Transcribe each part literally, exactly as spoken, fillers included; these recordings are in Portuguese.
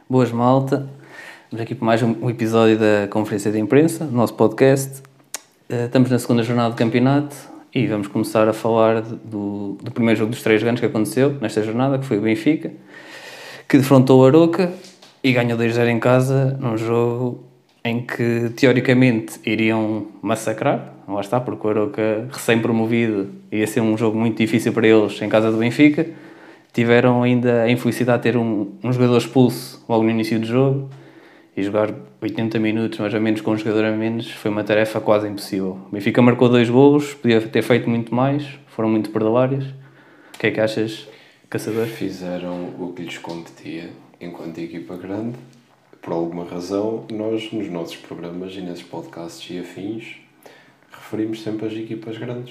Boas, malta. Estamos aqui para mais um episódio da Conferência de Imprensa, do nosso podcast. Estamos na segunda jornada do campeonato e vamos começar a falar do, do primeiro jogo dos três grandes que aconteceu nesta jornada, que foi o Benfica, que defrontou o Arouca e ganhou dois a zero em casa, num jogo em que, teoricamente, iriam massacrar. Lá está, porque o Arouca, recém-promovido, ia ser um jogo muito difícil para eles em casa do Benfica. Tiveram ainda a infelicidade de ter um, um jogador expulso logo no início do jogo e jogar oitenta minutos mais ou menos com um jogador a menos foi uma tarefa quase impossível. O Benfica marcou dois golos, podia ter feito muito mais, foram muito perdulários. O que é que achas, Caçador? Fizeram o que lhes competia enquanto equipa grande. Por alguma razão, nós nos nossos programas e nesses podcasts e afins referimos sempre as equipas grandes.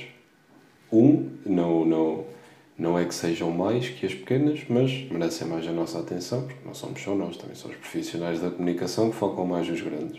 Um, não... não Não é que sejam mais que as pequenas, mas merecem mais a nossa atenção, porque não somos só nós, também somos profissionais da comunicação que focam mais nos grandes.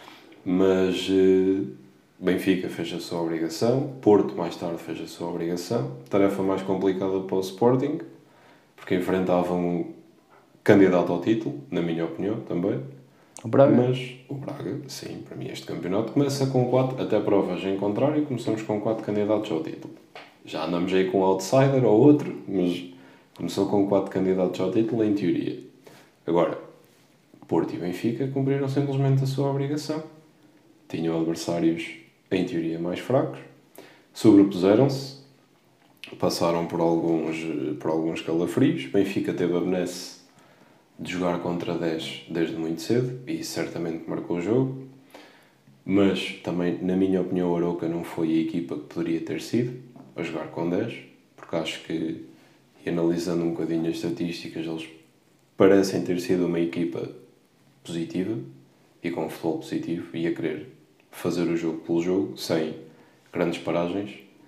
Mas eh, Benfica fez a sua obrigação, Porto mais tarde fez a sua obrigação, tarefa mais complicada para o Sporting, porque enfrentavam um candidato ao título, na minha opinião também. O Braga? Mas o Braga, sim, para mim este campeonato começa com quatro, até provas em contrário, começamos com quatro candidatos ao título. Já andamos aí com um outsider ou outro, mas começou com quatro candidatos ao título, em teoria. Agora, Porto e Benfica cumpriram simplesmente a sua obrigação. Tinham adversários, em teoria, mais fracos, sobrepuseram-se, passaram por alguns, por alguns calafrios. Benfica teve a benesse de jogar contra dez desde muito cedo e certamente marcou o jogo. Mas também, na minha opinião, o Arouca não foi a equipa que poderia ter sido a jogar com dez, porque acho que, e analisando um bocadinho as estatísticas, eles parecem ter sido uma equipa positiva e com futebol positivo e a querer fazer o jogo pelo jogo, sem grandes paragens.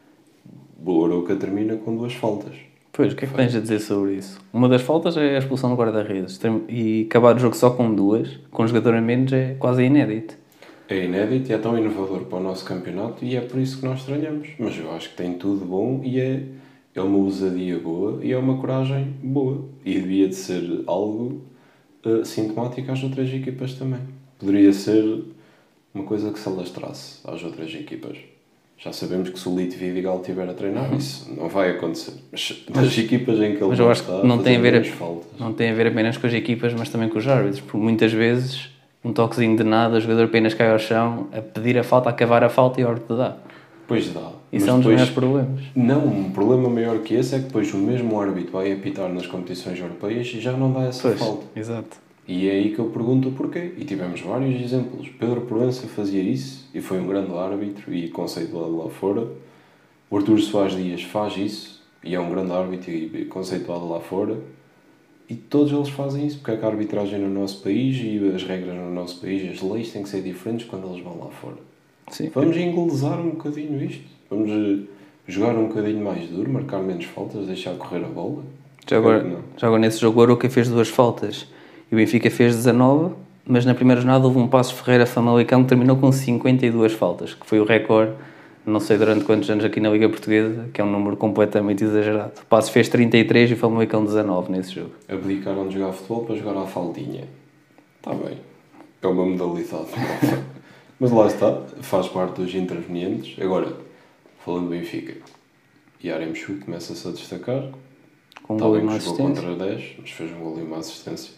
O Arouca termina com duas faltas. Pois, o que é que tens a dizer sobre isso? Uma das faltas é a expulsão do guarda-redes e acabar o jogo só com duas, com um jogador a menos, é quase inédito. É inédito e é tão inovador para o nosso campeonato e é por isso que nós estranhamos. Mas eu acho que tem tudo bom e é, é uma ousadia boa e é uma coragem boa. E devia de ser algo uh, sintomático às outras equipas também. Poderia ser uma coisa que se alastrasse às outras equipas. Já sabemos que se o Lito Vidigal estiver a treinar, uhum. Isso não vai acontecer. Mas das equipas em que ele mas eu acho está que não tem a ver a, faltas. Não tem a ver apenas com as equipas, mas também com os árbitros. Porque muitas vezes um toquezinho de nada, o jogador apenas cai ao chão a pedir a falta, a cavar a falta e a árbitro dá. Pois dá. Isso é um dos maiores problemas. Não, um problema maior que esse é que depois o mesmo árbitro vai apitar nas competições europeias e já não dá essa pois, falta. Exato. E é aí que eu pergunto o porquê. E tivemos vários exemplos. Pedro Proença fazia isso e foi um grande árbitro e conceituado lá fora. O Artur Soares Dias faz isso e é um grande árbitro e conceituado lá fora. E todos eles fazem isso, porque é que a arbitragem no nosso país e as regras no nosso país, as leis têm que ser diferentes quando eles vão lá fora. Sim. Vamos inglesar um bocadinho isto. Vamos jogar um bocadinho mais duro, marcar menos faltas, deixar correr a bola. Já agora, já agora nesse jogo o Arouca fez duas faltas e o Benfica fez dezanove, mas na primeira jornada houve um Passos Ferreira-Famalicão que terminou com cinquenta e duas faltas, que foi o recorde. Não sei durante quantos anos aqui na Liga Portuguesa, que é um número completamente exagerado. O Passos fez trinta e três e o Famalicão dezanove nesse jogo. Abdicaram de jogar futebol para jogar à faldinha. Está bem. É uma modalidade. Mas lá está. Faz parte dos intervenientes. Agora, falando do Benfica, Yaremchuk começa-se a destacar. Com um gol e uma assistência. Jogou contra dez, mas fez um gol e uma assistência.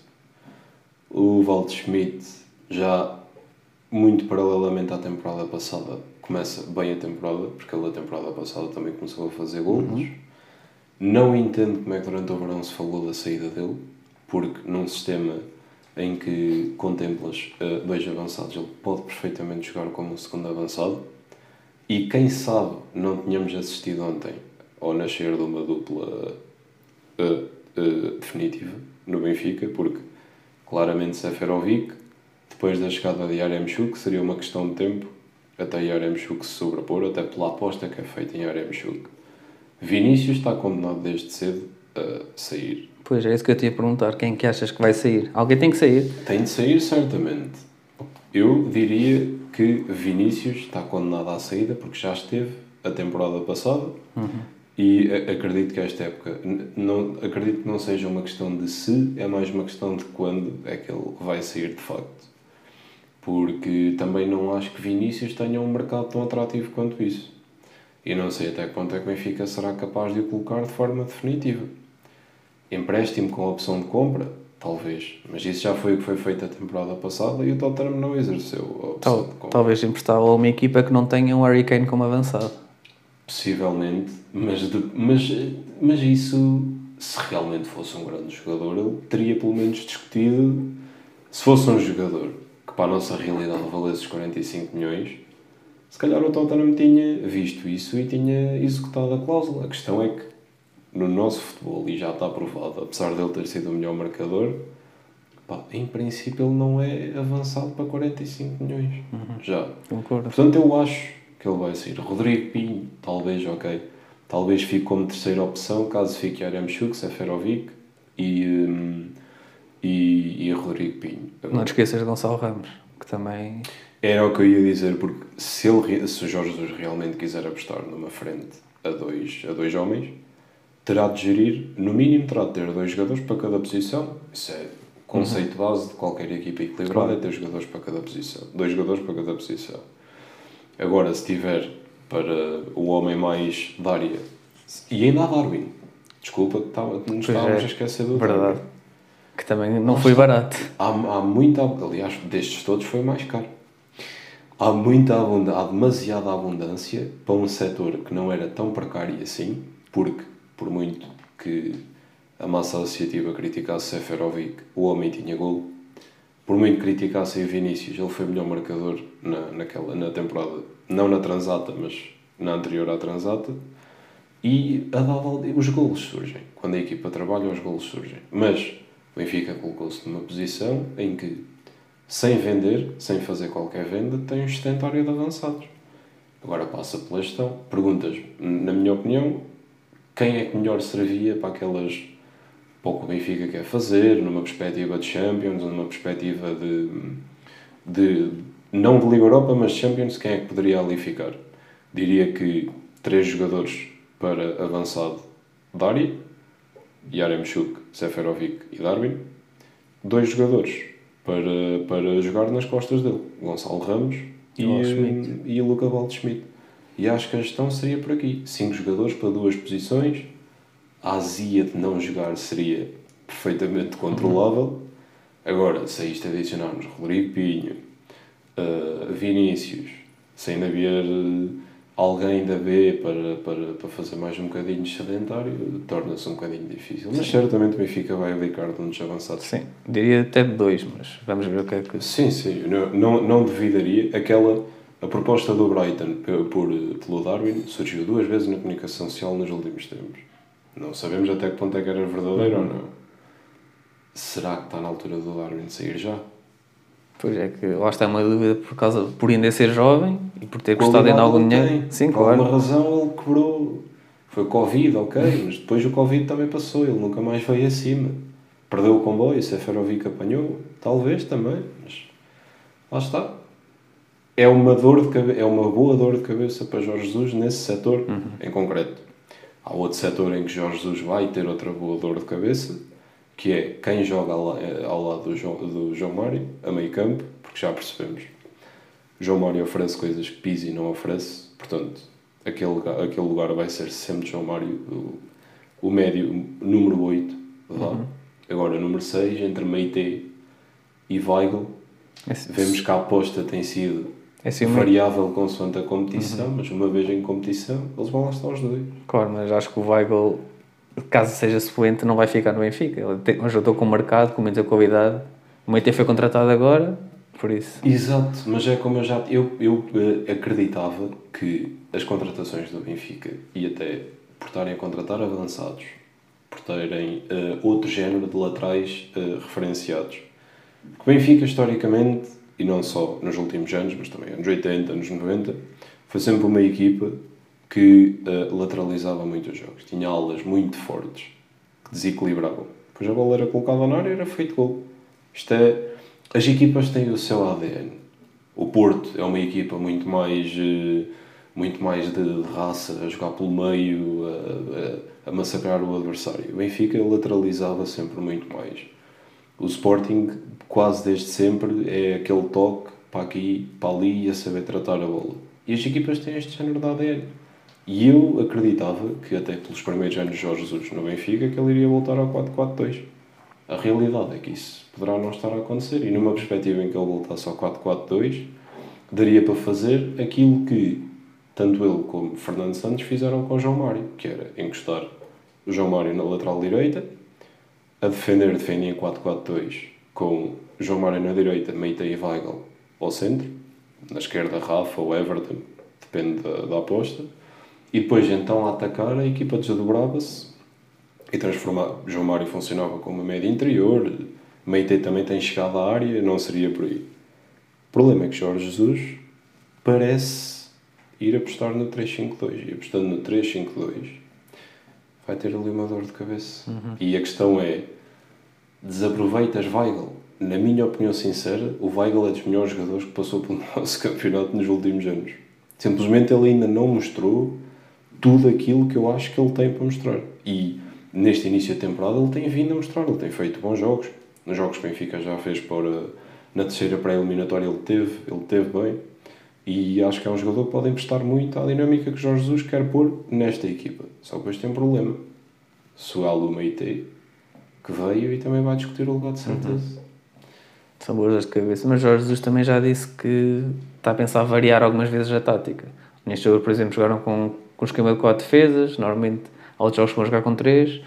O Waldschmidt, já muito paralelamente à temporada passada, começa bem a temporada, porque ele a temporada passada também começou a fazer gols. Uhum. Não entendo como é que durante o verão se falou da saída dele, porque num sistema em que contemplas uh, dois avançados, ele pode perfeitamente jogar como um segundo avançado. E quem sabe não tínhamos assistido ontem ao nascer de uma dupla uh, uh, definitiva no Benfica, porque claramente Seferovic, depois da chegada de Yaremchuk, seria uma questão de tempo até Yaremchuk se sobrepor, até pela aposta que é feita em Yaremchuk. Vinícius está condenado desde cedo a sair. Pois, é isso que eu te ia perguntar. Quem que achas que vai sair? Alguém tem que sair. Tem de sair, certamente. Eu diria que Vinícius está condenado à saída porque já esteve a temporada passada. Uhum. E a, acredito que esta época, n- não, acredito que não seja uma questão de se, é mais uma questão de quando é que ele vai sair de facto. Porque também não acho que Vinícius tenha um mercado tão atrativo quanto isso. E não sei até que ponto é que o Benfica será capaz de o colocar de forma definitiva. Empréstimo com opção de compra? Talvez. Mas isso já foi o que foi feito a temporada passada e o Tottenham não exerceu a opção Tal, de compra. talvez emprestá-lo a uma equipa que não tenha um Harry Kane como avançado. Possivelmente, mas, de, mas, mas isso, se realmente fosse um grande jogador, ele teria pelo menos discutido. Se fosse um jogador que para a nossa realidade valesse os quarenta e cinco milhões, se calhar o Tottenham tinha visto isso e tinha executado a cláusula. A questão é que no nosso futebol, e já está provado, apesar dele ter sido o melhor marcador, pá, em princípio ele não é avançado para quarenta e cinco milhões. Uhum. Já. Concordo. Portanto, eu acho que ele vai sair. Rodrigo Pinho, talvez, ok. Talvez fique como terceira opção, caso fique Yaremchuk, Seferovic e, hum, e, e Rodrigo Pinho. Não te esqueças de Gonçalo Ramos, que também... Era o que eu ia dizer, porque se, ele, se o Jorge Jesus realmente quiser apostar numa frente a dois, a dois homens, terá de gerir, no mínimo terá de ter dois jogadores para cada posição. Isso é o conceito uhum. base de qualquer equipa equilibrada, claro. É ter jogadores para cada posição. Dois jogadores para cada posição. Agora, se tiver para o homem mais da área, e ainda há Darwin, desculpa, estava, nos estávamos é, a esquecer do verdade. Darwin. Que também não foi barato. Há, há muita, aliás, destes todos foi mais caro. Há muita abundância, há demasiada abundância para um setor que não era tão precário assim, porque, por muito que a massa associativa criticasse Seferovic, o homem tinha golo. Por muito que criticassem o Vinícius, ele foi o melhor marcador na, naquela, na temporada, não na Transata, mas na anterior à Transata. E a dada, os golos surgem. Quando a equipa trabalha, os golos surgem. Mas o Benfica colocou-se numa posição em que, sem vender, sem fazer qualquer venda, tem um extentório de avançados. Agora passa pela gestão. Perguntas, na minha opinião, quem é que melhor servia para aquelas... para o que o Benfica quer fazer, numa perspectiva de Champions, numa perspectiva de... de não de Liga Europa, mas Champions, quem é que poderia ali ficar? Diria que três jogadores para avançado Dari, Yaremchuk, Seferovic e Darwin. Dois jogadores para, para jogar nas costas dele, Gonçalo Ramos e, e, e o Luca Waldschmidt. E acho que a gestão seria por aqui. Cinco jogadores para duas posições. A azia de não jogar seria perfeitamente controlável. Uhum. Agora, se a isto adicionarmos Rodrigo Pinho, uh, Vinícius, se ainda vier uh, alguém da B para, para, para fazer mais um bocadinho de sedentário, torna-se um bocadinho difícil. Mas certamente o Benfica vai abdicar de um dos avançados. Sim, diria até de dois, mas vamos ver o que é que... Sim, sim, não, não, não duvidaria. Aquela, a proposta do Brighton por, por, pelo Darwin surgiu duas vezes na comunicação social nos últimos tempos. Não sabemos até que ponto é que era verdadeiro uhum. ou não. Será que está na altura do Darwin sair já? Pois é, que lá está uma dúvida por causa por ainda ser jovem e por ter custado ainda algum dinheiro. Sim, por claro. alguma razão ele quebrou. Foi Covid, ok, mas depois o Covid também passou, ele nunca mais veio acima. Perdeu o comboio, Seferovic apanhou, talvez também, mas lá está. É uma, dor de cabe... é uma boa dor de cabeça para Jorge Jesus nesse setor uhum. em concreto. Há outro setor em que Jorge Jesus vai ter outra boa dor de cabeça, que é quem joga ao lado do João, do João Mário, a meio campo, porque já percebemos. João Mário oferece coisas que Pizzi não oferece, portanto, aquele lugar, aquele lugar vai ser sempre João Mário, o, o médio, o número oito. Uhum. Agora, número seis, entre Meite e Weigl, esse, vemos que a aposta tem sido esse variável meio... consoante a competição, uhum. mas uma vez em competição, eles vão lá estar os dois. Claro, mas acho que o Weigl, caso seja suplente, não vai ficar no Benfica. Ele tem, já estou com o mercado, com muita qualidade. O Meite foi contratado agora, por isso. Exato, mas é como eu já... Eu, eu uh, acreditava que as contratações do Benfica, e até por estarem a contratar avançados, por terem uh, outro género de laterais uh, referenciados, que o Benfica, historicamente, e não só nos últimos anos, mas também anos oitenta, anos noventa, foi sempre uma equipa que uh, lateralizava muito os jogos. Tinha alas muito fortes, que desequilibravam. Depois a bola era colocada na área e era feito gol. Isto é... As equipas têm o seu A D N. O Porto é uma equipa muito mais... Uh, muito mais de, de raça, a jogar pelo meio, a, a, a massacrar o adversário. O Benfica lateralizava sempre muito mais. O Sporting, quase desde sempre, é aquele toque para aqui, para ali e a saber tratar a bola. E as equipas têm este género de A D N. E eu acreditava que até pelos primeiros anos de Jorge Jesus no Benfica que ele iria voltar ao quatro quatro dois. A realidade é que isso poderá não estar a acontecer e numa perspectiva em que ele voltasse ao quatro quatro dois daria para fazer aquilo que tanto ele como Fernando Santos fizeram com o João Mário, que era encostar o João Mário na lateral direita, a defender, defendia em quatro quatro dois com o João Mário na direita, Meita e Weigl ao centro, na esquerda Rafa ou Everton, depende da, da aposta. E depois, então, a atacar, a equipa desdobrava-se e transformava. João Mário funcionava como uma média interior, Meite também tem chegado à área, não seria por aí. O problema é que Jorge Jesus parece ir apostar no três cinco dois. E apostando no três cinco dois, vai ter ali uma dor de cabeça. Uhum. E a questão é, desaproveitas Weigl. Na minha opinião sincera, o Weigl é dos melhores jogadores que passou pelo nosso campeonato nos últimos anos. Simplesmente ele ainda não mostrou tudo aquilo que eu acho que ele tem para mostrar. E neste início de temporada ele tem vindo a mostrar, ele tem feito bons jogos. Nos jogos que o Benfica já fez para, na terceira pré-eliminatória ele teve, ele teve bem. E acho que é um jogador que pode emprestar muito à dinâmica que Jorge Jesus quer pôr nesta equipa. Só que depois tem um problema. Se o Alou Meite, que veio e também vai discutir o lugar de certeza. Uhum. São boas das cabeças. Mas Jorge Jesus também já disse que está a pensar variar algumas vezes a tática. Neste jogo, por exemplo, jogaram com, com um esquema de quatro defesas. Normalmente, há outros jogos que vão jogar com três.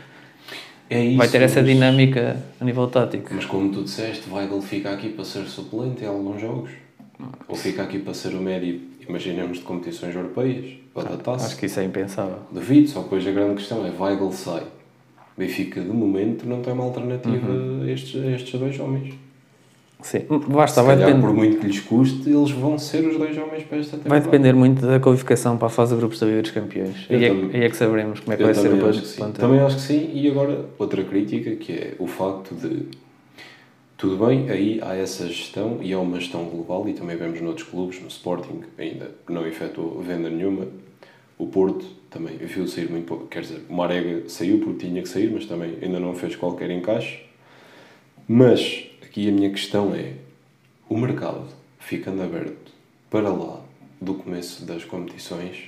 É isso, vai ter essa mas... dinâmica a nível tático. Mas como tu disseste, Weigl fica aqui para ser suplente em alguns jogos. Ou fica aqui para ser o médio, imaginemos, de competições europeias. Ou da taça. Acho que isso é impensável. Duvido, só depois a grande questão é Weigl sai. Benfica, de momento, não tem uma alternativa uhum. a, estes, a estes dois homens. Sim, basta, se vai calhar, depender. Por muito que lhes custe, eles vão ser os dois homens para esta temporada. Vai depender muito da qualificação para a fase de grupos da Liga dos Campeões. Aí é, aí é que saberemos como é que vai ser o plantel. Também acho que sim. E agora, outra crítica, que é o facto de... Tudo bem, aí há essa gestão, e é uma gestão global, e também vemos noutros clubes, no Sporting, ainda não efetuou venda nenhuma. O Porto também viu sair muito pouco. Quer dizer, o Marega saiu porque tinha que sair, mas também ainda não fez qualquer encaixe. Mas... Aqui a minha questão é, o mercado, ficando aberto para lá do começo das competições,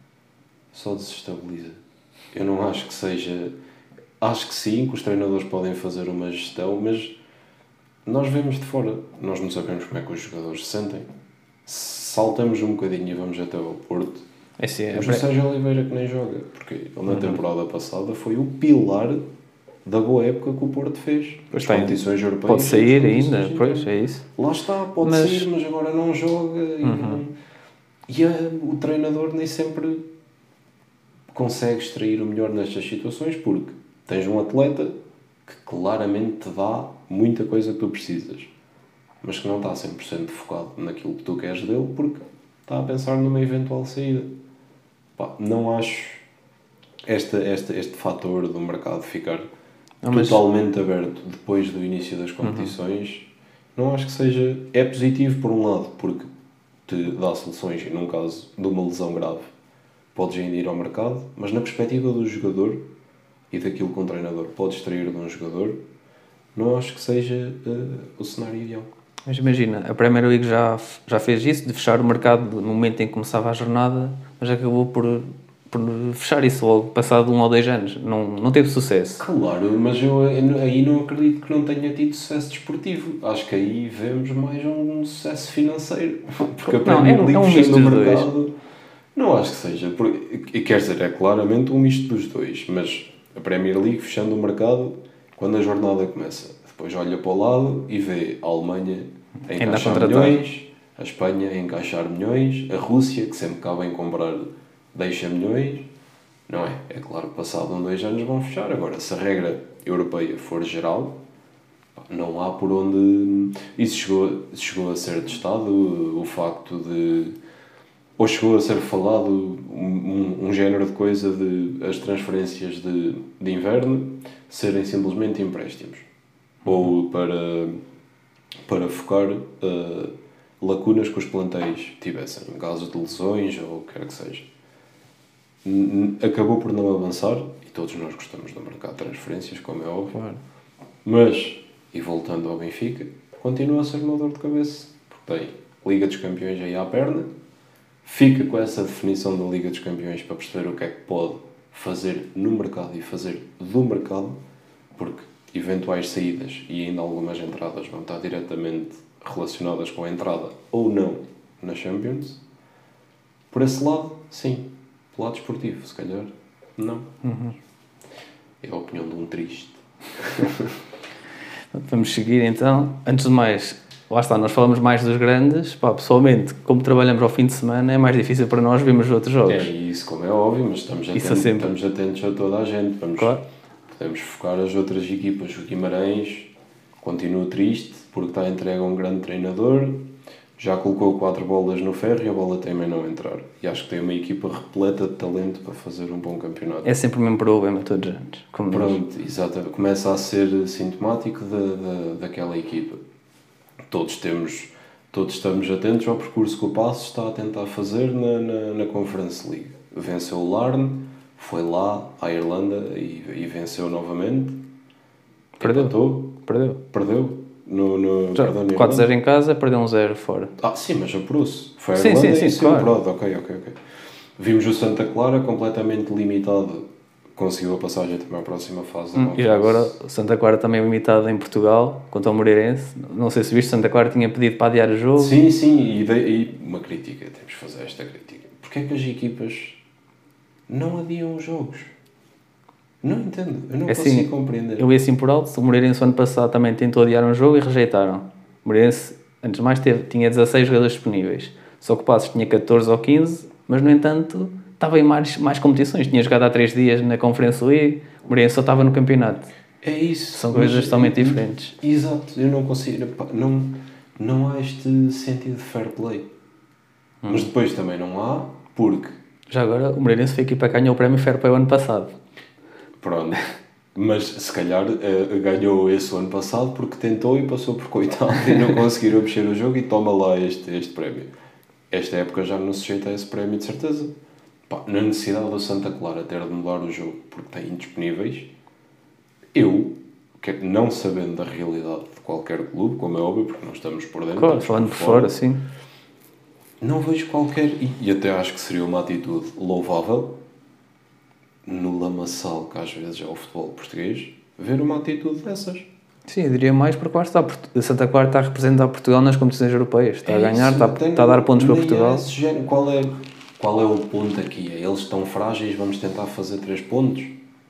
só desestabiliza. Eu não acho que seja... Acho que sim, que os treinadores podem fazer uma gestão, mas nós vemos de fora. Nós não sabemos como é que os jogadores se sentem. Saltamos um bocadinho e vamos até ao Porto. É sim, mas o Sérgio Oliveira que nem joga, porque ele na uhum. temporada passada foi o pilar da boa época que o Porto fez. As competições europeias. Pode sair ainda, pois, é isso. Lá está, pode mas... sair, mas agora não joga. E, uhum. não... e a, o treinador nem sempre consegue extrair o melhor nestas situações, porque tens um atleta que claramente te dá muita coisa que tu precisas, mas que não está cem por cento focado naquilo que tu queres dele, porque está a pensar numa eventual saída. Pá, não acho esta, esta, este fator do mercado ficar... Não, mas... totalmente aberto depois do início das competições, uhum. não acho que seja... É positivo por um lado, porque te dá soluções e num caso de uma lesão grave podes ainda ir ao mercado, mas na perspectiva do jogador e daquilo que um treinador pode extrair de um jogador, não acho que seja uh, o cenário ideal. Mas imagina, a Premier League já, já fez isso, de fechar o mercado no momento em que começava a jornada, mas acabou por... por fechar isso logo, passado um ou dois anos. Não, não teve sucesso. Claro, mas eu aí não acredito que não tenha tido sucesso desportivo. Acho que aí vemos mais um sucesso financeiro. Porque a Premier League é um fechando o mercado... Dois. Não acho que seja. Porque, quer dizer, é claramente um misto dos dois. Mas a Premier League fechando o mercado quando a jornada começa. Depois olha para o lado e vê a Alemanha a encaixar milhões, a Espanha a encaixar milhões, a Rússia, que sempre acaba em comprar... deixa milhões, não é? É claro que passado um, dois anos vão fechar. Agora, se a regra europeia for geral, não há por onde... Isso chegou, chegou a ser testado, o, o facto de... Ou chegou a ser falado um, um, um género de coisa de as transferências de, de inverno serem simplesmente empréstimos. Ou para, para focar uh, lacunas que os plantéis tivessem, em caso de lesões ou o que quer que seja. Acabou por não avançar, e todos nós gostamos do mercado de transferências, como é óbvio, Claro. mas, e voltando ao Benfica, continua a ser uma dor de cabeça, porque tem Liga dos Campeões aí à perna, fica com essa definição da Liga dos Campeões para perceber o que é que pode fazer no mercado e fazer do mercado, porque eventuais saídas e ainda algumas entradas vão estar diretamente relacionadas com a entrada ou não na Champions. Por esse lado, sim. Do lado esportivo, se calhar, não. Uhum. É a opinião de um triste. Vamos seguir então. Antes de mais, lá está, nós falamos mais dos grandes. Pá, pessoalmente, como trabalhamos ao fim de semana, é mais difícil para nós vermos outros jogos. É isso, como é óbvio, mas estamos atentos, sempre... estamos atentos a toda a gente. Vamos, claro. Podemos focar as outras equipas. O Guimarães continua triste porque está entregue a um grande treinador. Já colocou quatro bolas no ferro e a bola tem a não entrar. E acho que tem uma equipa repleta de talento para fazer um bom campeonato. É sempre o mesmo problema todos os anos. Como Pronto, exato. Começa a ser sintomático da, da, daquela equipa. Todos temos, todos estamos atentos ao percurso que o Passos está a tentar fazer na, na, na Conference League. Venceu o Larne, foi lá à Irlanda e, e venceu novamente. Perdeu. Empatou. Perdeu. Perdeu. No, no, quatro a zero em casa, perdeu um zero fora. Ah, sim, mas apurou-se. Foi a sim, Irlanda sim, e sim, saiu claro. pronto. Ok, ok, ok. Vimos o Santa Clara completamente limitado. Conseguiu a passagem também à próxima fase. Hum, e já agora, o Santa Clara também limitado em Portugal, contra o Moreirense. Não sei se viste, Santa Clara tinha pedido para adiar o jogo. Sim, sim, e, de, e uma crítica, temos que fazer esta crítica. Porquê é que as equipas não adiam os jogos? Não entendo, eu não é consigo assim, compreender. Eu ia assim por alto, o Moreirense ano passado também tentou adiar um jogo e rejeitaram. O Moreirense, antes de mais, teve, tinha dezasseis jogadores disponíveis. Só que o Passos tinha catorze ou quinze, mas no entanto estava em mais, mais competições. Tinha jogado há três dias na Conference League, o Moreirense só estava no campeonato. É isso. São coisas totalmente diferentes. Exato, eu não consigo, não, não há este sentido de fair play. Hum. Mas depois também não há, porque... Já agora, o Moreirense foi a equipa que ganhou o prémio Fair Play o ano passado. Pronto. Mas se calhar uh, ganhou esse ano passado porque tentou e passou por coitado e não conseguiram mexer o jogo e toma lá este, este prémio. Esta época já não sujeita a esse prémio de certeza. Pá, na necessidade do Santa Clara ter de mudar o jogo porque tem indisponíveis, eu, que não sabendo da realidade de qualquer clube, como é óbvio, porque não estamos por dentro, claro, falando por fora, sim. Não vejo qualquer, e, e até acho que seria uma atitude louvável, no lamaçal que às vezes é o futebol português, ver uma atitude dessas. Sim, eu diria mais porque lá está, Santa Clara está a representar Portugal nas competições europeias, está é a ganhar, isso, está, está a dar pontos para Portugal. É género, qual, é, qual é o ponto aqui? É, eles estão frágeis, vamos tentar fazer três pontos?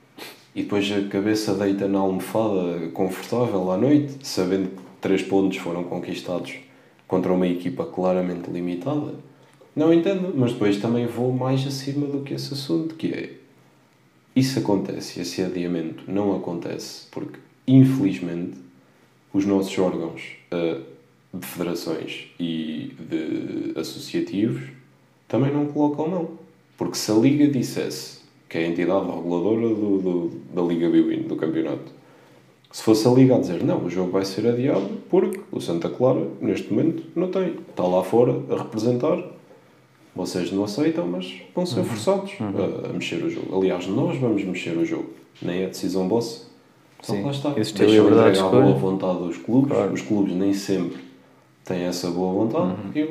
E depois a cabeça deita na almofada confortável à noite, sabendo que três pontos foram conquistados contra uma equipa claramente limitada. Não entendo, mas depois também vou mais acima do que esse assunto, que é, isso acontece, esse adiamento não acontece, porque, infelizmente, os nossos órgãos uh, de federações e de associativos também não colocam não. Porque se a Liga dissesse, que é a entidade reguladora do, do, da Liga Biwin, do campeonato, se fosse a Liga a dizer, não, o jogo vai ser adiado porque o Santa Clara, neste momento, não tem. Está lá fora a representar. Vocês não aceitam, mas vão ser forçados uhum. a, a mexer o jogo. Aliás, nós vamos mexer o jogo. Nem é decisão vossa. Então sim, lá está. Deixam entregar a boa vontade dos clubes. Claro. Os clubes nem sempre têm essa boa vontade. Uhum.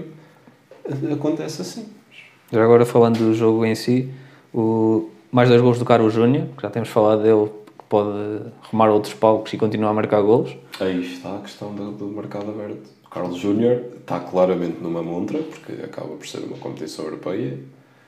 E acontece assim. Já agora, falando do jogo em si, o... mais dois gols do Carlos Júnior, que já temos falado dele, que pode rumar outros palcos e continuar a marcar golos. Aí está a questão do, do mercado aberto. O Carlos Júnior está claramente numa montra, porque acaba por ser uma competição europeia,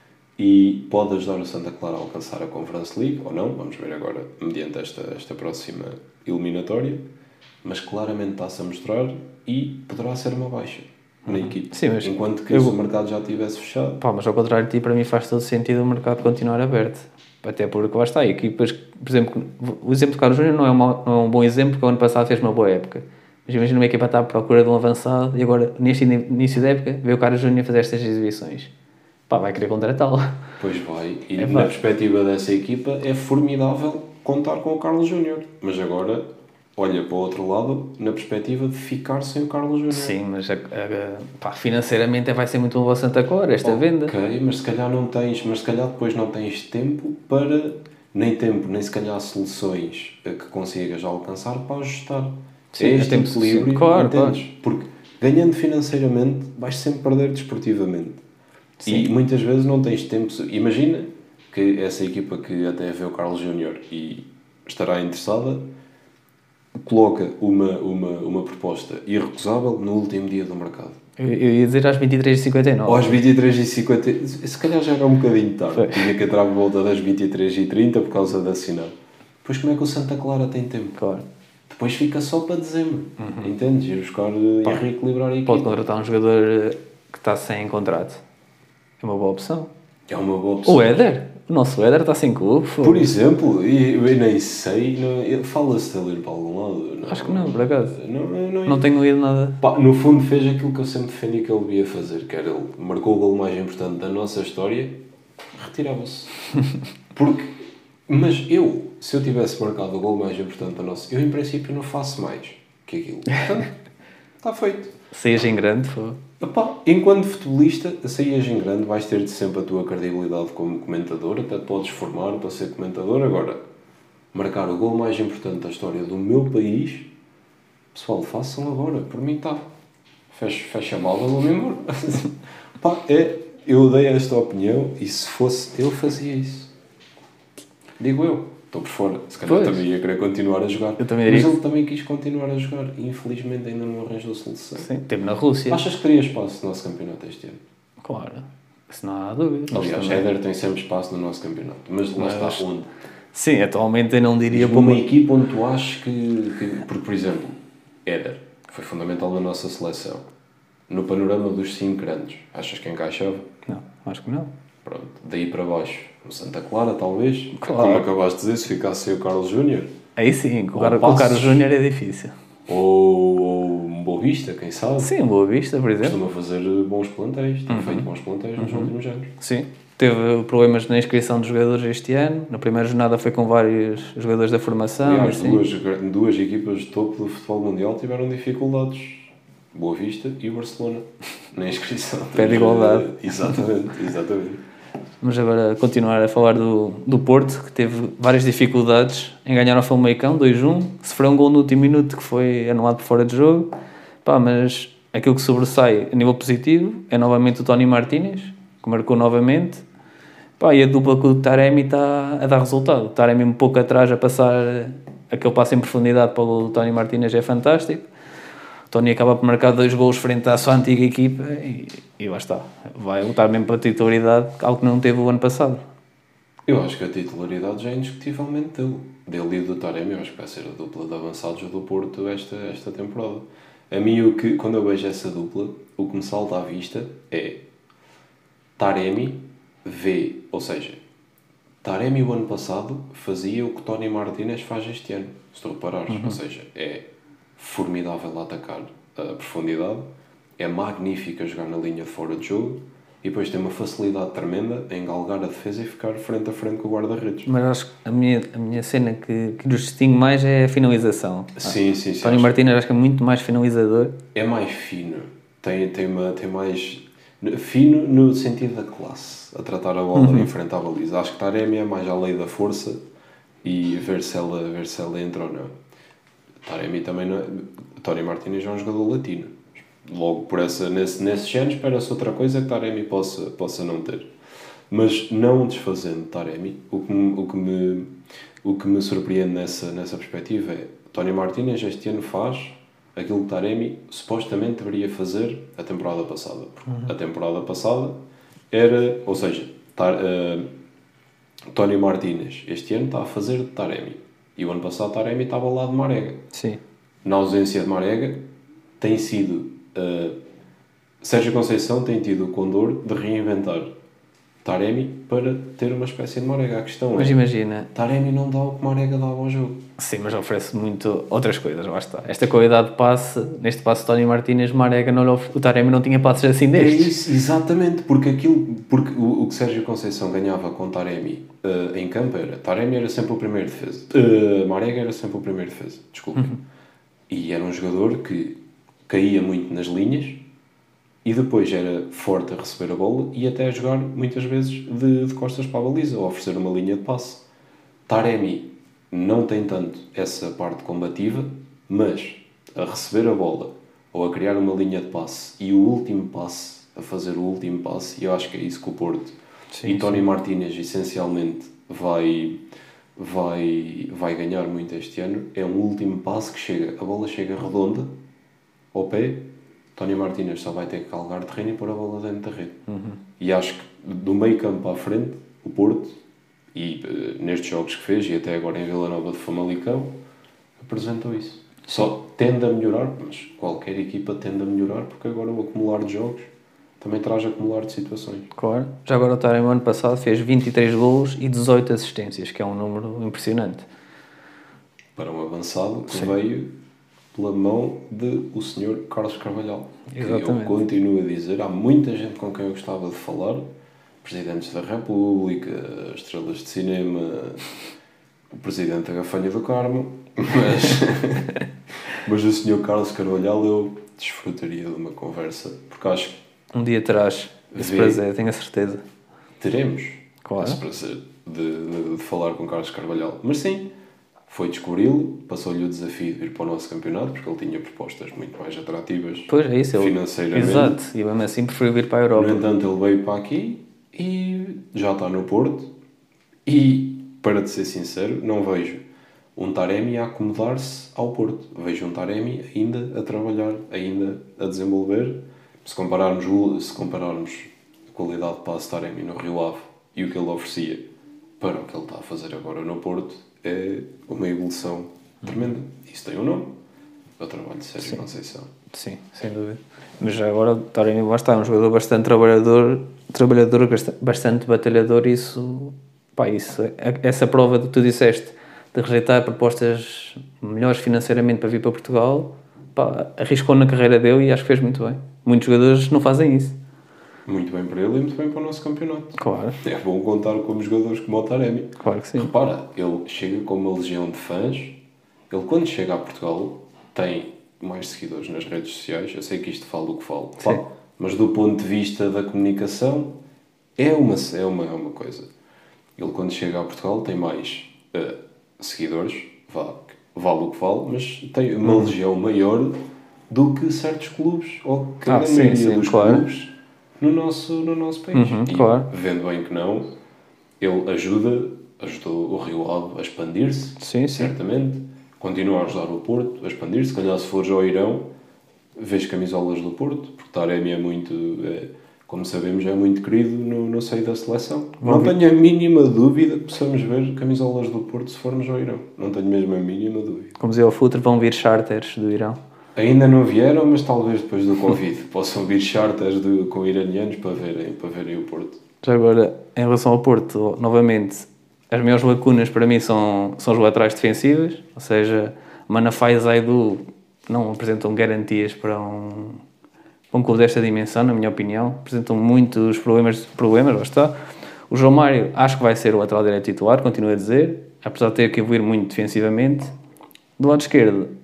e pode ajudar o Santa Clara a alcançar a Conference League, ou não, vamos ver agora, mediante esta, esta próxima eliminatória, mas claramente está-se a mostrar e poderá ser uma baixa na uhum. equipe. Sim, mas enquanto que eu... se o mercado já tivesse fechado... Pá, mas ao contrário de ti, para mim faz todo sentido o mercado continuar aberto. Até porque lá está, equipas, por exemplo, o exemplo do Carlos Júnior não é, uma, não é um bom exemplo, porque o ano passado fez uma boa época. Mas imagina uma equipa estar à procura de um avançado e agora, neste início da época, vê o Carlos Júnior fazer estas exibições. Pá, vai querer contratá-lo. Pois vai. E é na perspectiva dessa equipa é formidável contar com o Carlos Júnior. Mas agora, olha para o outro lado na perspectiva de ficar sem o Carlos Júnior. Sim, mas a, a, pá, financeiramente vai ser muito bom ao Santa Clara esta okay, venda. Ok, mas se calhar não tens, mas se calhar depois não tens tempo para, nem tempo, nem se calhar soluções que consigas alcançar para ajustar. Sim, é este tempo, equilíbrio, sim, claro, entendes? claro. Porque ganhando financeiramente vais sempre perder desportivamente. Sim. E muitas vezes não tens tempo. Imagina que essa equipa que até vê o Carlos Júnior e estará interessada coloca uma, uma, uma proposta irrecusável no último dia do mercado. Eu, eu ia dizer às vinte e três e cinquenta e nove. Ou às vinte e três e cinquenta. Se calhar já era um bocadinho tarde. Foi. Tinha que entrar por volta das vinte e três e trinta por causa da assinar. Depois como é que o Santa Clara tem tempo? Claro. Depois fica só para dezembro. Uhum. Entendes? Ir buscar Pá, e reequilibrar a equipa. Pode contratar um jogador que está sem contrato. É uma boa opção. É uma boa opção. O Éder. O nosso Éder está sem clube. Por exemplo, eu nem sei, não, fala-se dele para algum lado. Não, Acho que não, por acaso. Não, não, não, não tenho ouvido nada. Pá, no fundo fez aquilo que eu sempre defendi que ele devia fazer, que era ele marcou o gol mais importante da nossa história, retirava-se. Porque, mas eu, se eu tivesse marcado o gol mais importante da nossa, eu em princípio não faço mais que aquilo. Portanto, está feito. Saías em grande, foi. Epá, enquanto futebolista, saías em grande, vais ter de sempre a tua credibilidade como comentador, até te podes formar para ser comentador. Agora, marcar o gol mais importante da história do meu país, pessoal, façam agora, por mim está. Fecha, fecha a mala, vou-me embora. Epá, é, eu dei esta opinião e se fosse eu fazia isso. Digo eu. Estou por fora. Se calhar pois. Também ia querer continuar a jogar. Eu também diria. Mas ele também quis continuar a jogar e infelizmente ainda não arranjou solução. Sim, teve na Rússia. Achas que teria espaço no nosso campeonato este ano? Claro. Isso não há dúvida. Aliás, Éder tem sempre espaço no nosso campeonato. Mas lá mas... está onde? Sim, atualmente eu não diria... Para uma equipa onde tu achas que, que... Porque, por exemplo, Éder foi fundamental na nossa seleção. No panorama dos cinco grandes, achas que encaixava? Não, acho que não. Pronto, daí para baixo, no Santa Clara, talvez. Claro. Como acabaste de dizer, se ficasse sem o Carlos Júnior. Aí sim, com o Carlos Júnior é difícil. Ou, ou um Boa Vista, quem sabe? Sim, um Boa Vista, por exemplo. Costuma fazer bons plantéis, tem uhum. feito bons plantéis nos uhum. últimos anos. Sim, teve problemas na inscrição dos jogadores este ano. Na primeira jornada foi com vários jogadores da formação. E as duas, duas equipas de topo do futebol mundial tiveram dificuldades. Boa Vista e o Barcelona. Na inscrição. Pé de igualdade. Exatamente, exatamente. Vamos agora continuar a falar do, do Porto, que teve várias dificuldades em ganhar ao Famalicão, dois a um. Sofreu um gol no último minuto que foi anulado por fora de jogo. Pá, mas aquilo que sobressai a nível positivo é novamente o Tony Martínez, que marcou novamente. Pá, e a dupla com o Taremi está a dar resultado. O Taremi um pouco atrás a passar aquele passo em profundidade para o Tony Martínez é fantástico. O Tony acaba por marcar dois golos frente à sua antiga equipa e, e lá está. Vai lutar mesmo para a titularidade, algo que não teve o ano passado. Eu acho que a titularidade já é indiscutivelmente dele. Dele e do Taremi, eu acho que vai ser a dupla de avançados do Porto esta, esta temporada. A mim, o que, quando eu vejo essa dupla, o que me salta à vista é Taremi vê, ou seja, Taremi o ano passado fazia o que Tony Martínez faz este ano, se tu reparares. Uhum. Ou seja, é formidável a atacar a profundidade, é magnífico a jogar na linha de fora de jogo e depois tem uma facilidade tremenda em galgar a defesa e ficar frente a frente com o guarda-redes. Mas acho que a minha, a minha cena que, que nos distingue mais é a finalização. Sim, sim, sim. Tony Martínez acho que é muito mais finalizador. É mais fino, tem, tem, uma, tem mais... Fino no sentido da classe, a tratar a bola uhum. em frente à baliza. Acho que Taremi é mais à lei da força e ver se ela, ver se ela entra ou não. Taremi também não é... Tony Martínez é um jogador latino. Logo, por essa, nesse, nesse género, espera-se outra coisa que Taremi possa, possa não ter. Mas não desfazendo Taremi, o que, me, o que, me, o que me surpreende nessa, nessa perspectiva é Tony Martínez este ano faz aquilo que Taremi supostamente deveria fazer a temporada passada. Uhum. A temporada passada era... Ou seja, tar, uh, Tony Martínez este ano está a fazer de Taremi. E o ano passado Taremi estava ao lado de Marega. Sim. Na ausência de Marega, tem sido... Uh, Sérgio Conceição tem tido o condor de reinventar. Taremi para ter uma espécie de Marega. A questão Mas é, imagina... Taremi não dá o que Marega dava ao jogo. Sim, mas oferece muito outras coisas, lá está. Esta qualidade de passe, neste passe Tony Martínez, Marega não lhe oferece... O Taremi não tinha passes assim destes. É isso, exatamente, porque aquilo, porque o, o que Sérgio Conceição ganhava com Taremi uh, em campo era, Taremi era sempre o primeiro defesa, uh, Marega era sempre o primeiro defesa, desculpa. Uhum. E era um jogador que caía muito nas linhas e depois era forte a receber a bola e até a jogar muitas vezes de, de costas para a baliza, ou oferecer uma linha de passe. Taremi não tem tanto essa parte combativa, mas a receber a bola ou a criar uma linha de passe e o último passe, a fazer o último passe, e eu acho que é isso que o Porto sim, e Tony Martínez essencialmente vai, vai, vai ganhar muito este ano, é um último passe que chega, a bola chega redonda ao pé, Tony Martínez só vai ter que calgar terreno e pôr a bola dentro da rede. Uhum. E acho que do meio campo à frente, o Porto, e uh, nestes jogos que fez, e até agora em Vila Nova de Famalicão, apresentou isso. Só tende a melhorar, mas qualquer equipa tende a melhorar, porque agora o acumular de jogos também traz acumular de situações. Claro. Já agora o Taremi, ano passado, fez vinte e três golos e dezoito assistências, que é um número impressionante. Para um avançado que Sim. veio pela mão de o senhor Carlos Carvalhal. Exatamente. Que eu continuo a dizer, há muita gente com quem eu gostava de falar, presidentes da República, estrelas de cinema, o presidente da Gafanha do Carmo, mas, mas o senhor Carlos Carvalhal eu desfrutaria de uma conversa, porque acho que um dia terás esse vê, prazer, tenho a certeza. Teremos claro. esse prazer de, de, de falar com Carlos Carvalhal. Mas sim, foi descobri-lo, passou-lhe o desafio de vir para o nosso campeonato, porque ele tinha propostas muito mais atrativas pois é isso, financeiramente. Ele, exato, e mesmo assim preferiu vir para a Europa. No entanto, ele veio para aqui e já está no Porto. E, para te ser sincero, não vejo um Taremi a acomodar-se ao Porto. Vejo um Taremi ainda a trabalhar, ainda a desenvolver. Se compararmos, se compararmos a qualidade de passe Taremi no Rio Ave e o que ele oferecia para o que ele está a fazer agora no Porto, é uma evolução tremenda. Isso tem um nome. É o trabalho de Sérgio Conceição. Sim, sem dúvida. Mas já agora o Taremi lá está, é um jogador bastante trabalhador, trabalhador, bastante batalhador, e isso, pá, isso, essa prova que tu disseste de rejeitar propostas melhores financeiramente para vir para Portugal, pá, arriscou na carreira dele e acho que fez muito bem. Muitos jogadores não fazem isso. Muito bem para ele e muito bem para o nosso campeonato. Claro. É bom contar com jogadores como o Taremi. Claro que sim. Repara, ele chega com uma legião de fãs, ele quando chega a Portugal tem mais seguidores nas redes sociais, eu sei que isto falo do que falo, sim. mas do ponto de vista da comunicação é uma, é uma, é uma coisa. Ele quando chega a Portugal tem mais uh, seguidores, vale, vale o que vale, mas tem uma hum. legião maior do que certos clubes, ou que ah, a sim, maioria sim, dos claro. clubes no nosso, no nosso país. Uhum, e claro. vendo bem que não, ele ajuda, ajudou o Rio Ave a expandir-se, sim, sim. certamente, continua a ajudar o Porto a expandir-se. Se calhar se fores ao Irão, vês camisolas do Porto, porque Taremi é muito, é, como sabemos, é muito querido no, no seio da seleção. Bom, não tenho a mínima dúvida que possamos ver camisolas do Porto se formos ao Irão. Não tenho mesmo a mínima dúvida. Como dizia o Futre, vão vir charters do Irão. Ainda não vieram, mas talvez depois do Covid possam vir charters de, com iranianos para verem, para verem o Porto. Já agora, em relação ao Porto, novamente, as maiores lacunas para mim são, são os laterais defensivos, ou seja, Manafá e Zaidu não apresentam garantias para um, para um clube desta dimensão, na minha opinião. Apresentam muitos problemas, problemas, lá está. O João Mário acho que vai ser o lateral direito titular, continuo a dizer, apesar de ter que evoluir muito defensivamente. Do lado esquerdo,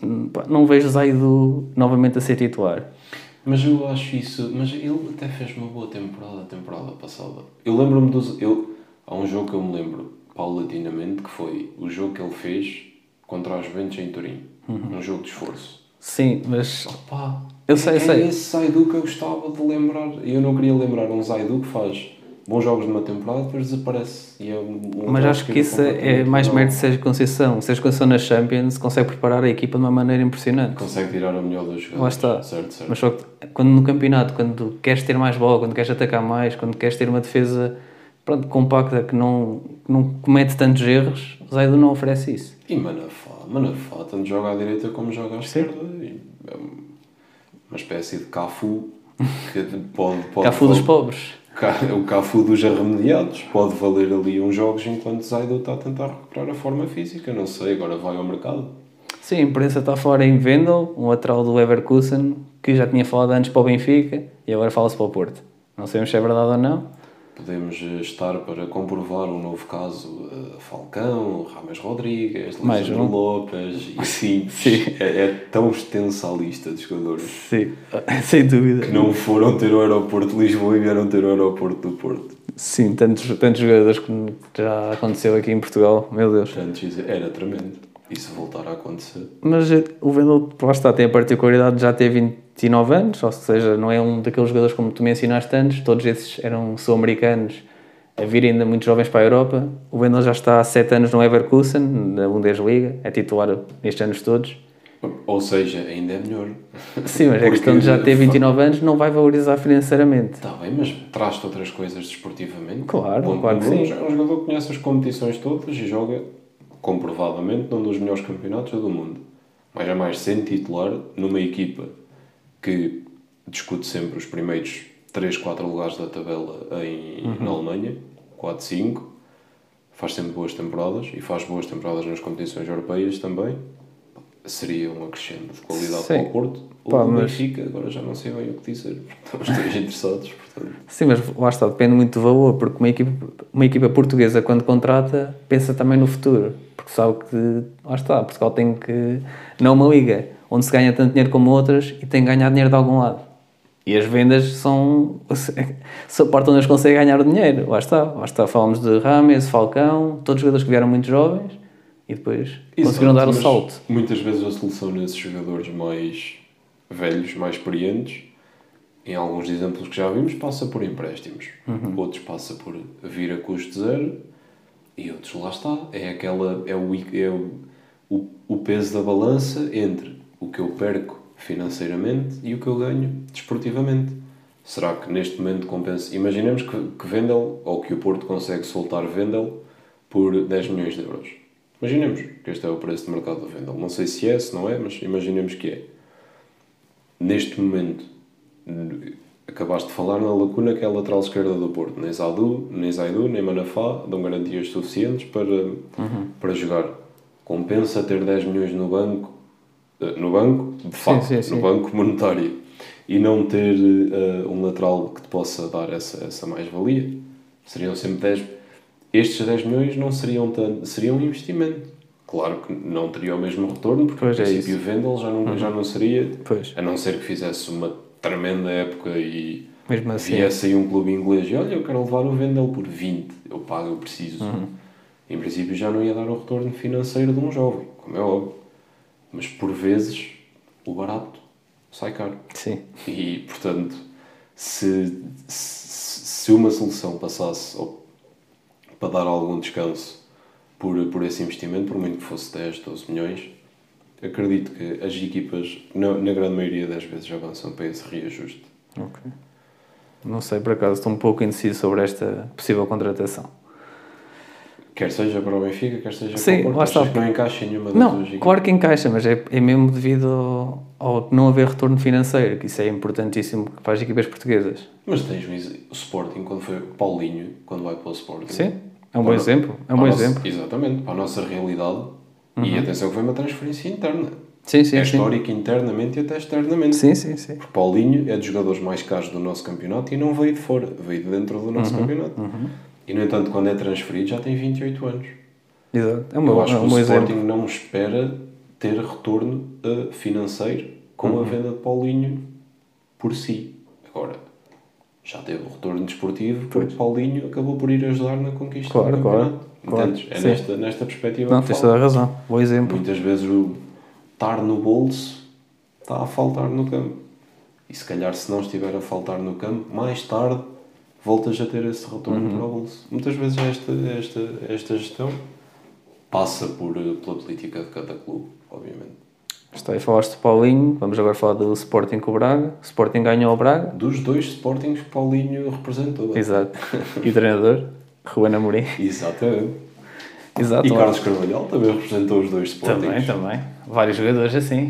não vejo Zaidu novamente a ser titular. Mas eu acho isso... Mas ele até fez uma boa temporada, a temporada passada. Eu lembro-me dos... Eu, há um jogo que eu me lembro, paulatinamente, que foi o jogo que ele fez contra a Juventus em Turim. Uhum. Um jogo de esforço. Sim, mas... Opa, eu sei, é, sei. É esse Zaidu que eu gostava de lembrar. E eu não queria lembrar um Zaidu que faz bons jogos numa temporada e depois desaparece. E é um, um mas acho que, que isso é mais mérito de Sérgio Conceição. Sérgio Conceição na Champions consegue preparar a equipa de uma maneira impressionante. Consegue tirar o melhor dos jogadores. Lá está. Certo, certo. Mas só que quando no campeonato, quando queres ter mais bola, quando queres atacar mais, quando queres ter uma defesa pronto, compacta que não, que não comete tantos erros, o Zaidu não oferece isso. E Manafá, Manafá tanto joga à direita como joga à esquerda. É uma espécie de Cafu que pode, pode, Cafu pode, dos pobres. o Cafu dos arremediados pode valer ali uns jogos enquanto Zaidu está a tentar recuperar a forma física, não sei, agora vai ao mercado. Sim, a imprensa está fora em Wendel, um lateral do Leverkusen, que já tinha falado antes para o Benfica e agora fala-se para o Porto. Não sabemos se é verdade ou não. Podemos estar para comprovar um novo caso uh, Falcão, Rames Rodrigues, Mais Lisandro um. Lopes, e sim, Sim. É, é tão extensa a lista de jogadores Sim, sem dúvida. que não foram ter o aeroporto de Lisboa e vieram ter o aeroporto do Porto. Sim, tantos, tantos jogadores que já aconteceu aqui em Portugal, meu Deus. Portanto, era tremendo. E se voltar a acontecer? Mas o Wendel, lá está, tem a particularidade de já ter vinte e nove anos, ou seja, não é um daqueles jogadores como tu mencionaste antes, todos esses eram sul-americanos a vir ainda muito jovens para a Europa. O Wendel já está há sete anos no Leverkusen, na Bundesliga, é titular nestes anos todos. Ou seja, ainda é melhor. Sim, mas é questão de já ter vinte e nove anos, não vai valorizar financeiramente. Está bem, mas traz-te outras coisas desportivamente. Claro, Bom, claro que um, sim. É um jogador que conhece as competições todas e joga, comprovadamente, num dos melhores campeonatos do mundo. Mais a mais sendo titular numa equipa que discute sempre os primeiros três, quatro lugares da tabela em, uhum. na Alemanha, quatro, cinco, faz sempre boas temporadas e faz boas temporadas nas competições europeias também. Seria um acrescento de qualidade Sim. para o Porto. O Pá, Benfica, mas... agora já não sei bem o que dizer, porque estamos todos interessados. Portanto. Sim, mas lá está, depende muito do valor, porque uma equipa, uma equipa portuguesa, quando contrata, pensa também no futuro, porque sabe que, lá está, Portugal tem que, não uma liga, onde se ganha tanto dinheiro como outras e tem que ganhar dinheiro de algum lado. E as vendas são, são a parte onde eles conseguem ganhar o dinheiro, lá está, lá está, falamos de Rames, Falcão, todos os jogadores que vieram muito jovens, e depois Exato, conseguiram dar o salto. Muitas vezes a solução nesses jogadores mais velhos, mais experientes, em alguns exemplos que já vimos, passa por empréstimos. Uhum. Outros passa por vir a custo zero e outros, lá está, é, aquela, é, o, é o, o, o peso da balança entre o que eu perco financeiramente e o que eu ganho desportivamente. Será que neste momento compensa? Imaginemos que, que Wendel, ou que o Porto consegue soltar Wendel por dez milhões de euros. Imaginemos que este é o preço de mercado do Wendel. Não sei se é, se não é, mas imaginemos que é. Neste momento, acabaste de falar na lacuna que é a lateral esquerda do Porto. Nem Zaidu, nem, Zaidu, nem Manafá dão garantias suficientes para, uhum. para jogar. Compensa ter dez milhões no banco, no banco, de facto, sim, sim, sim. no banco monetário, e não ter uh, um lateral que te possa dar essa, essa mais-valia. Seriam sempre dez. Estes dez milhões não seriam tanto, seriam um investimento. Claro que não teria o mesmo retorno, porque pois no princípio o Wendel já não, uhum. já não seria, pois. a não ser que fizesse uma tremenda época e mesmo assim. viesse aí um clube inglês e olha, eu quero levar o Wendel por vinte, eu pago, eu preciso. Uhum. Em princípio já não ia dar o retorno financeiro de um jovem, como é óbvio. Mas por vezes o barato sai caro. Sim. E portanto, se, se, se uma solução passasse ou para dar algum descanso por, por esse investimento, por muito que fosse dez, doze milhões, acredito que as equipas, na, na grande maioria das vezes, avançam para esse reajuste. Ok. Não sei, por acaso, estou um pouco indeciso sobre esta possível contratação. Quer seja para o Benfica, quer seja Sim, para o Porto, achas que não encaixa em nenhuma das não, duas equipas? Claro que encaixa, mas é, é mesmo devido ao, ao não haver retorno financeiro, que isso é importantíssimo para as equipas portuguesas. Mas tens o Sporting, quando foi o Paulinho, quando vai para o Sporting. Sim, é um bom exemplo. É um bom nossa, exemplo. Exatamente, para a nossa realidade. Uhum. E atenção que foi uma transferência interna. Sim, sim, é sim. histórica internamente e até externamente. Sim, sim, sim. Porque Paulinho é dos jogadores mais caros do nosso campeonato e não veio de fora, veio de dentro do nosso uhum. campeonato. Uhum. E, no entanto, quando é transferido já tem vinte e oito anos. Exato. É uma, Eu acho é um que o Sporting exemplo. não espera ter retorno uh, financeiro com uhum. a venda de Paulinho por si. Agora, já teve o retorno desportivo porque Paulinho acabou por ir ajudar na conquista claro, do campeonato. Claro, Entendes? claro. É nesta, nesta perspectiva não, que tens toda a razão. Bom exemplo. Muitas vezes o estar no bolso está a faltar no campo. E se calhar se não estiver a faltar no campo, mais tarde voltas a ter esse retorno uhum. para o bolso. Muitas vezes esta, esta, esta gestão passa por, pela política de cada clube, obviamente. Está aí, falaste de Paulinho, vamos agora falar do Sporting com o Braga. O Sporting ganhou ao Braga. Dos dois Sportings que Paulinho representou. Exato. E o treinador, Ruben Amorim. Exatamente. Exato. E Carlos Carvalhal também representou os dois Sportings. Também, também. Vários jogadores assim.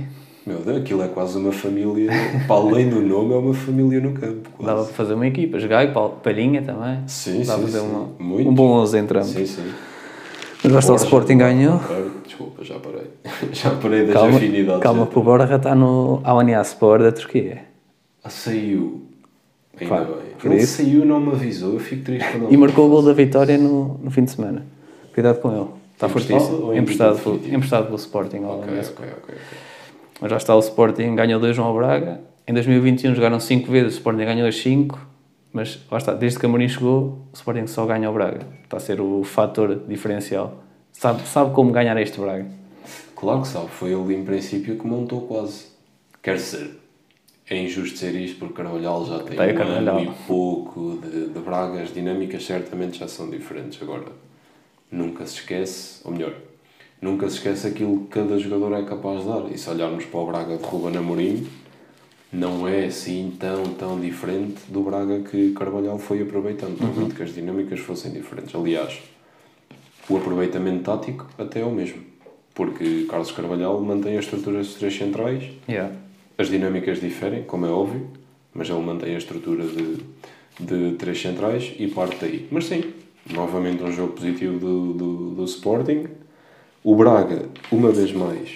Meu Deus, aquilo é quase uma família, para além do nome, é uma família no campo. Quase. Dava para fazer uma equipa, Gaio, Palhinha também. Sim, Dava sim, para fazer sim. uma, um bom onze entre ambos. Sim, sim. Mas lá está o Sporting ganhou. Desculpa, já parei. Já parei das Calma, afinidades. calma que o Borja está no Alanya Sport da Turquia. Ah, saiu. Ainda Pá, bem. por Ele isso. saiu, não me avisou, eu fico triste quando ele E marcou o gol faz. da vitória no, no fim de semana. Cuidado com ele. Está Emprestado fortíssimo. ou em Emprestado, título pelo- definitivo? emprestado pelo Sporting. ao Ok, Alanya ok, Sport. ok, ok. Mas já está o Sporting, ganhou dois ao Braga. Em dois mil e vinte e um jogaram cinco vezes, o Sporting ganhou as cinco. Mas lá está, desde que Amorim chegou, o Sporting só ganha ao Braga. Está a ser o fator diferencial. Sabe, sabe como ganhar este Braga. Claro que sabe, foi ele em princípio que montou quase. Quer dizer, é injusto dizer isto porque Carvalhal já tem Tem um Carvalhal. ano e pouco de, de Braga, as dinâmicas certamente já são diferentes. Agora, nunca se esquece, ou melhor, nunca se esquece aquilo que cada jogador é capaz de dar. E se olharmos para o Braga de Ruben Amorim, não é assim tão, tão diferente do Braga que Carvalhal foi aproveitando. Não acredito que as dinâmicas fossem diferentes. Aliás, o aproveitamento tático até é o mesmo. Porque Carlos Carvalhal mantém a estrutura dos três centrais. Yeah. As dinâmicas diferem, como é óbvio, mas ele mantém a estrutura de, de três centrais e parte daí. Mas sim, novamente um jogo positivo do, do, do Sporting. O Braga, uma vez mais,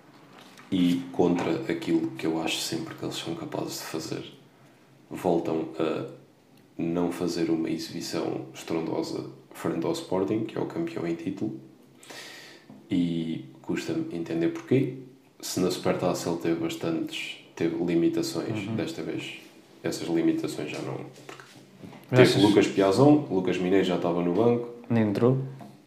e contra aquilo que eu acho sempre que eles são capazes de fazer, voltam a não fazer uma exibição estrondosa frente ao Sporting, que é o campeão em título, e custa-me entender porquê. Se na Supertaça ele teve bastantes, teve limitações, Uhum. desta vez essas limitações já não... Mas Teve achas- Lucas Piazon, Lucas Mineiro já estava no banco, Nem entrou.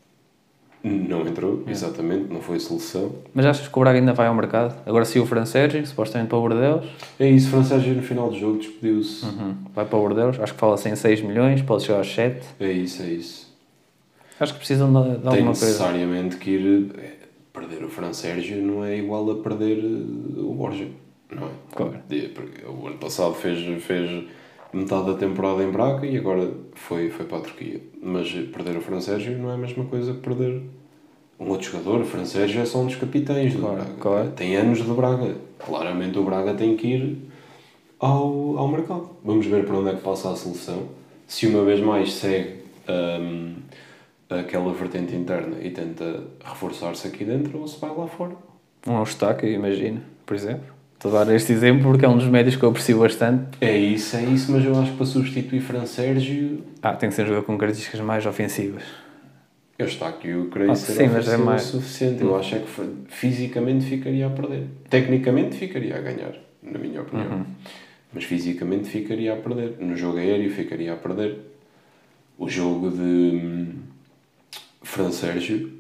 não entrou, exatamente, não foi seleção. Mas achas que o Braga ainda vai ao mercado? Agora saiu o Fran Sérgio, supostamente para o Bordeaux. É isso, Fran Sérgio no final do jogo despediu-se. Uhum. Vai para o Bordeaux. Acho que fala-se em seis milhões, pode chegar aos sete. É isso, é isso. Acho que precisam de, de Tem alguma coisa. necessariamente que ir... é, perder o Fran Sérgio não é igual a perder eh, o Borja, não é? Claro. De- porque o ano passado fez, fez metade da temporada em Braga e agora foi, foi para a Turquia. Mas perder o Fran Sérgio não é a mesma coisa que perder um outro jogador. O Fran Sérgio é só um dos capitães do Claro, Braga. claro. Tem anos de Braga. Claramente o Braga tem que ir ao, ao mercado. Vamos ver para onde é que passa a seleção. Se uma vez mais segue hum, aquela vertente interna e tenta reforçar-se aqui dentro ou se vai lá fora. Um Eustáquio, imagina, por exemplo. Estou a dar este exemplo porque é um dos médios que eu aprecio bastante. É isso, é isso, mas eu acho que para substituir Fran Sérgio, Ah, tem que ser um jogador com características mais ofensivas. eu está aqui o creio Ah, ser sim, mas é ofensivo mais- o suficiente. Eu acho é que fisicamente ficaria a perder. Tecnicamente ficaria a ganhar, na minha opinião. Uhum. Mas fisicamente ficaria a perder. No jogo aéreo ficaria a perder. O jogo de hum, Fran Sérgio,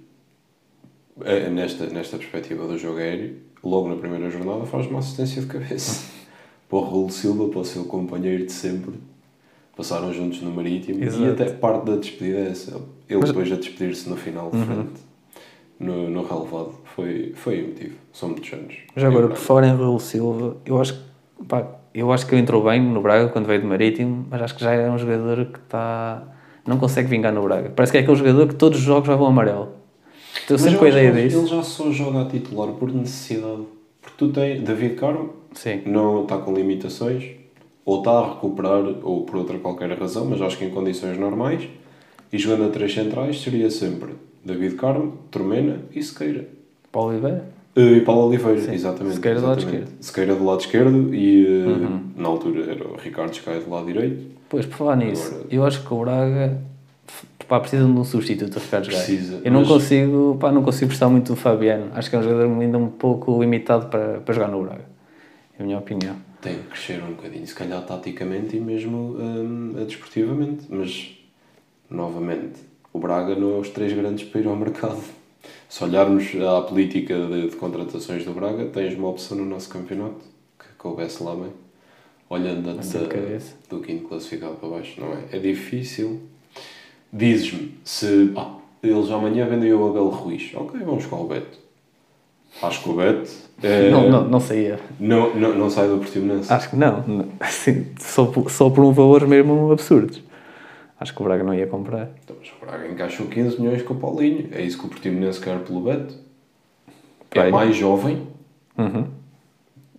eh, nesta, nesta perspectiva do jogo aéreo, logo na primeira jornada faz uma assistência de cabeça. Para o Raul Silva, para o seu companheiro de sempre. Passaram juntos no Marítimo. Exato. E até parte da despedida é essa. Ele Mas- depois a despedir-se no final de Uhum. frente. No, no relevado. Foi, foi emotivo. São muitos anos. Mas agora, Em por Braga. fora em Raul Silva, eu acho, que, pá, eu acho que ele entrou bem no Braga quando veio do Marítimo, mas acho que já é um jogador que está... não consegue vingar no Braga. Parece que é aquele jogador que todos os jogos vai com amarelo. Estou Mas sempre eu com a acho que ideia ele, disso. ele já só joga a titular por necessidade. Porque tu tens David Carmo, Sim. não está com limitações, ou está a recuperar, ou por outra qualquer razão, mas acho que em condições normais, e jogando a três centrais seria sempre David Carmo, Tormena e Sequeira. Paulo Oliveira? Eh, E Paulo Oliveira, Sim. exatamente. Sequeira do lado exatamente. esquerdo. Sequeira do lado esquerdo e eh, Uhum. na altura era o Ricardo Scaia do lado direito. Pois, por falar nisso, Agora- eu acho que o Braga pá, precisa de um substituto a Ricardo Gaia. Precisa, Eu não mas- consigo, pá, não consigo gostar muito do Fabiano. Acho que é um jogador ainda um pouco limitado para, para jogar no Braga. É a minha opinião. Tem que crescer um bocadinho, se calhar taticamente e mesmo hum, desportivamente, mas novamente, o Braga não é os três grandes para ir ao mercado. Se olharmos à política de, de contratações do Braga, tens uma opção no nosso campeonato que coubesse lá bem, olhando a, Assim de da- cabeça. do quinto classificado para baixo, não é? É difícil. Dizes-me, se ah, eles amanhã vendem o Abel Ruiz, ok, vamos com o Beto. Acho que o Beto é, Não, não, não saía. não, não, não sai do Portimonense. Acho que não. não. Assim, só, por, só por um valor mesmo absurdo. Acho que o Braga não ia comprar. Então, mas o Braga encaixou quinze milhões com o Paulinho. É isso que o Portimonense quer pelo Beto. É Bem. mais jovem, Uhum.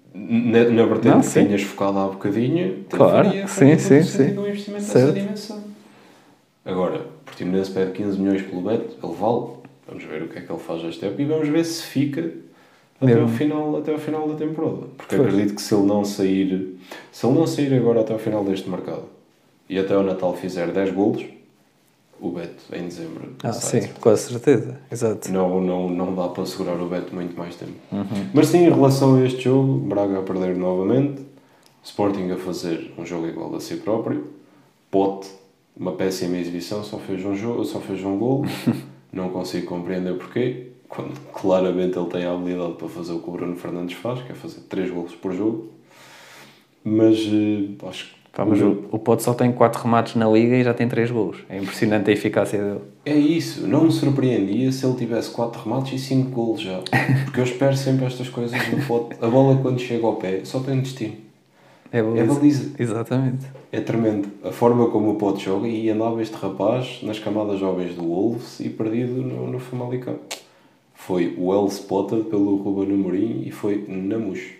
Na, na vertente Não, que sim. tinhas focado há bocadinho, Claro, faria, sim, faria todo sim, o sim. sentido um investimento Certo. dessa dimensão. Agora, o Portimonense pede quinze milhões pelo Beto, ele vale. Vamos ver o que é que ele faz esta época e vamos ver se fica até ao Mesmo. final, até ao final da temporada. Porque Pois. acredito que se ele não sair, se ele não sair agora até ao final deste mercado e até ao Natal fizer dez golos, o Beto em dezembro Ah, sai. sim, com certeza. Exato. Não, não, não dá para segurar o Beto muito mais tempo. Uhum. Mas sim, em relação a este jogo, Braga a perder novamente, Sporting a fazer um jogo igual a si próprio, Pote, uma péssima exibição, só fez um, jogo, só fez um gol, não consigo compreender porquê, quando claramente ele tem a habilidade para fazer o que o Bruno Fernandes faz, que é fazer três golos por jogo, mas uh, acho que Pá, mas o, o Pote só tem quatro remates na Liga e já tem três golos. É impressionante a eficácia dele. é isso, não me surpreendia se ele tivesse quatro remates e cinco golos já, porque eu espero sempre estas coisas no Pote. A bola quando chega ao pé só tem destino. É baliza. É baliza. Exatamente. É tremendo. A forma como o Pote joga e andava este rapaz nas camadas jovens do Wolves e perdido no, no Famalicão. Foi well spotted pelo Ruben Amorim e foi na mousse.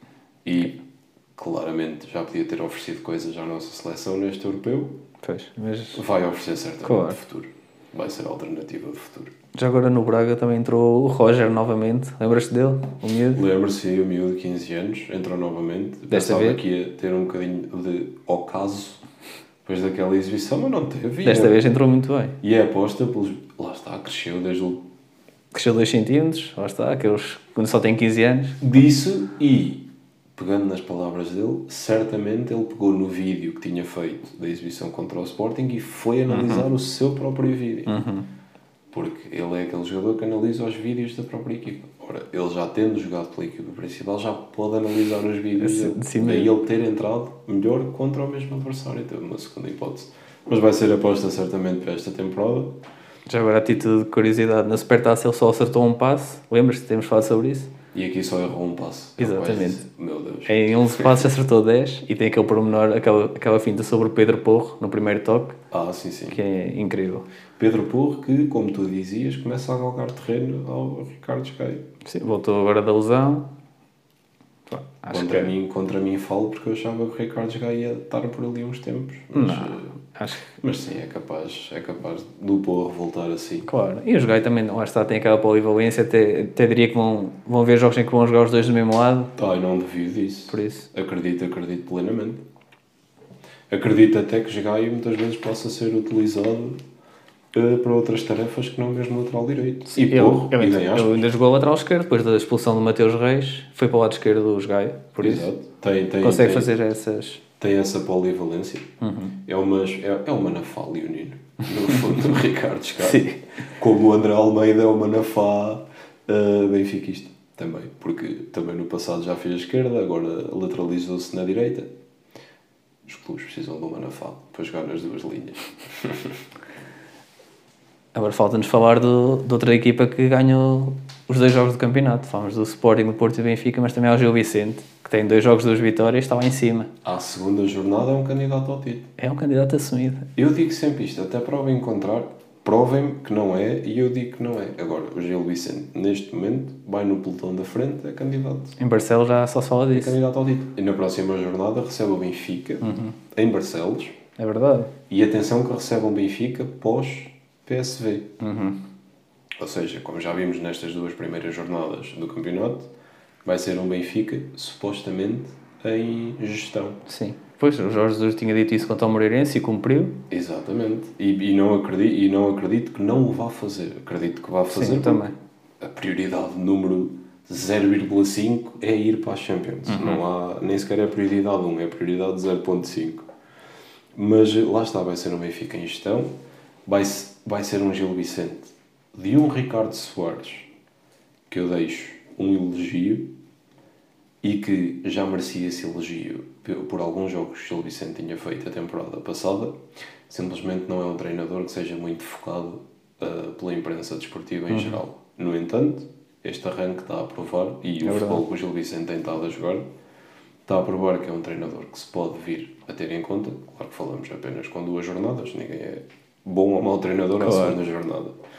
E claramente já podia ter oferecido coisas à nossa seleção neste europeu. Pois, mas Vai oferecer certamente Claro. de futuro. Vai ser a alternativa de futuro. já agora no Braga também entrou o Roger novamente. Lembras-te dele? O miúdo? Lembra-se, o miúdo de quinze anos entrou novamente. Desta Pensava vez? que ia ter um bocadinho de ocaso depois daquela exibição, mas não teve. Desta E é- vez entrou muito bem. E é aposta pelos. Lá está, cresceu desde o. Cresceu dois centímetros, lá está, aqueles quando só tem quinze anos. Disso e, pegando nas palavras dele, certamente ele pegou no vídeo que tinha feito da exibição contra o Sporting e foi analisar o seu próprio vídeo. Uhum. Porque ele é aquele jogador que analisa os vídeos da própria equipa. Ora, ele já tendo jogado pela equipa principal, já pode analisar os vídeos Sim, dele. sim Daí mesmo. ele ter entrado melhor contra o mesmo adversário. Teve uma segunda hipótese. Mas vai ser aposta certamente para esta temporada. Já agora a título de curiosidade, na Supertaça ele só acertou um passe. Lembras-te? Temos falado sobre isso? E aqui só errou um passo. Exatamente. Meu Deus. Em onze passos acertou dez e tem aquele pormenor, aquela, aquela finta sobre o Pedro Porro no primeiro toque, Ah, sim, sim. que é incrível. Pedro Porro, que, como tu dizias, começa a galgar terreno ao Ricardo Gaio. Sim, voltou agora da lesão. Pá, acho Contra, que mim, contra mim falo porque eu achava que o Ricardo Gaio ia estar por ali uns tempos. Mas, Não. eh, Acho que, mas sim, é capaz, é capaz do Porro voltar assim. claro. E os Gaio também, lá está, tem aquela polivalência. Até, até diria que vão, vão ver jogos em que vão jogar os dois do mesmo lado. Ai, não duvido disso. Por isso, Acredito, acredito plenamente. Acredito até que Gaio muitas vezes possa ser utilizado eh, para outras tarefas que não mesmo lateral direito. E ele, Porro, ele, e ainda- nem ele aspas. ainda jogou lateral esquerdo, depois da expulsão do Mateus Reis, foi para o lado esquerdo dos Gaio. Por isso, Exato. Tem, tem, consegue tem, fazer essas. tem essa polivalência. Uhum. É uma, é, é uma nafá leonino, no fundo, do Ricardo Gaio. Sim. Como o André Almeida é uma nafá uh, benfiquista também, porque também no passado já fez a esquerda, agora lateralizou-se na direita. Os clubes precisam de uma nafá para jogar nas duas linhas. Agora falta-nos falar do, de outra equipa que ganhou os dois jogos do campeonato. Falamos do Sporting, do Porto e do Benfica, mas também ao Gil Vicente, que tem dois jogos, duas vitórias, está lá em cima. À segunda jornada é um candidato ao título. É um candidato assumido. Eu digo sempre isto, até provem encontrar, provem-me que não é e eu digo que não é. Agora, o Gil Vicente, neste momento, vai no pelotão da frente, é candidato. Em Barcelos já só se fala É disso. candidato ao título. E na próxima jornada recebe o Benfica, em Barcelos. É verdade. E atenção que recebe um Benfica pós-P S V. Uhum. Ou seja, como já vimos nestas duas primeiras jornadas do campeonato, vai ser um Benfica supostamente em gestão. Sim. Pois, o Jorge Jesus tinha dito isso contra o Moreirense e cumpriu. Exatamente. E, e, não acredito, e não acredito que não o vá fazer. Acredito que vá fazer. Sim, também. A prioridade número zero vírgula cinco é ir para a Champions. Uhum. Não há, nem sequer é a prioridade um, é a prioridade zero vírgula cinco. Mas lá está, vai ser um Benfica em gestão, vai, vai ser um Gil Vicente de um Ricardo Soares, que eu deixo um elogio e que já merecia esse elogio por, por alguns jogos que o Gil Vicente tinha feito a temporada passada. Simplesmente não é um treinador que seja muito focado uh, pela imprensa desportiva em Uhum. geral. No entanto, este arranque está a provar, e É o verdade. futebol que o Gil Vicente tem estado a jogar, está a provar que é um treinador que se pode vir a ter em conta. Claro que falamos apenas com duas jornadas, ninguém é bom ou mau treinador à Claro. segunda jornada.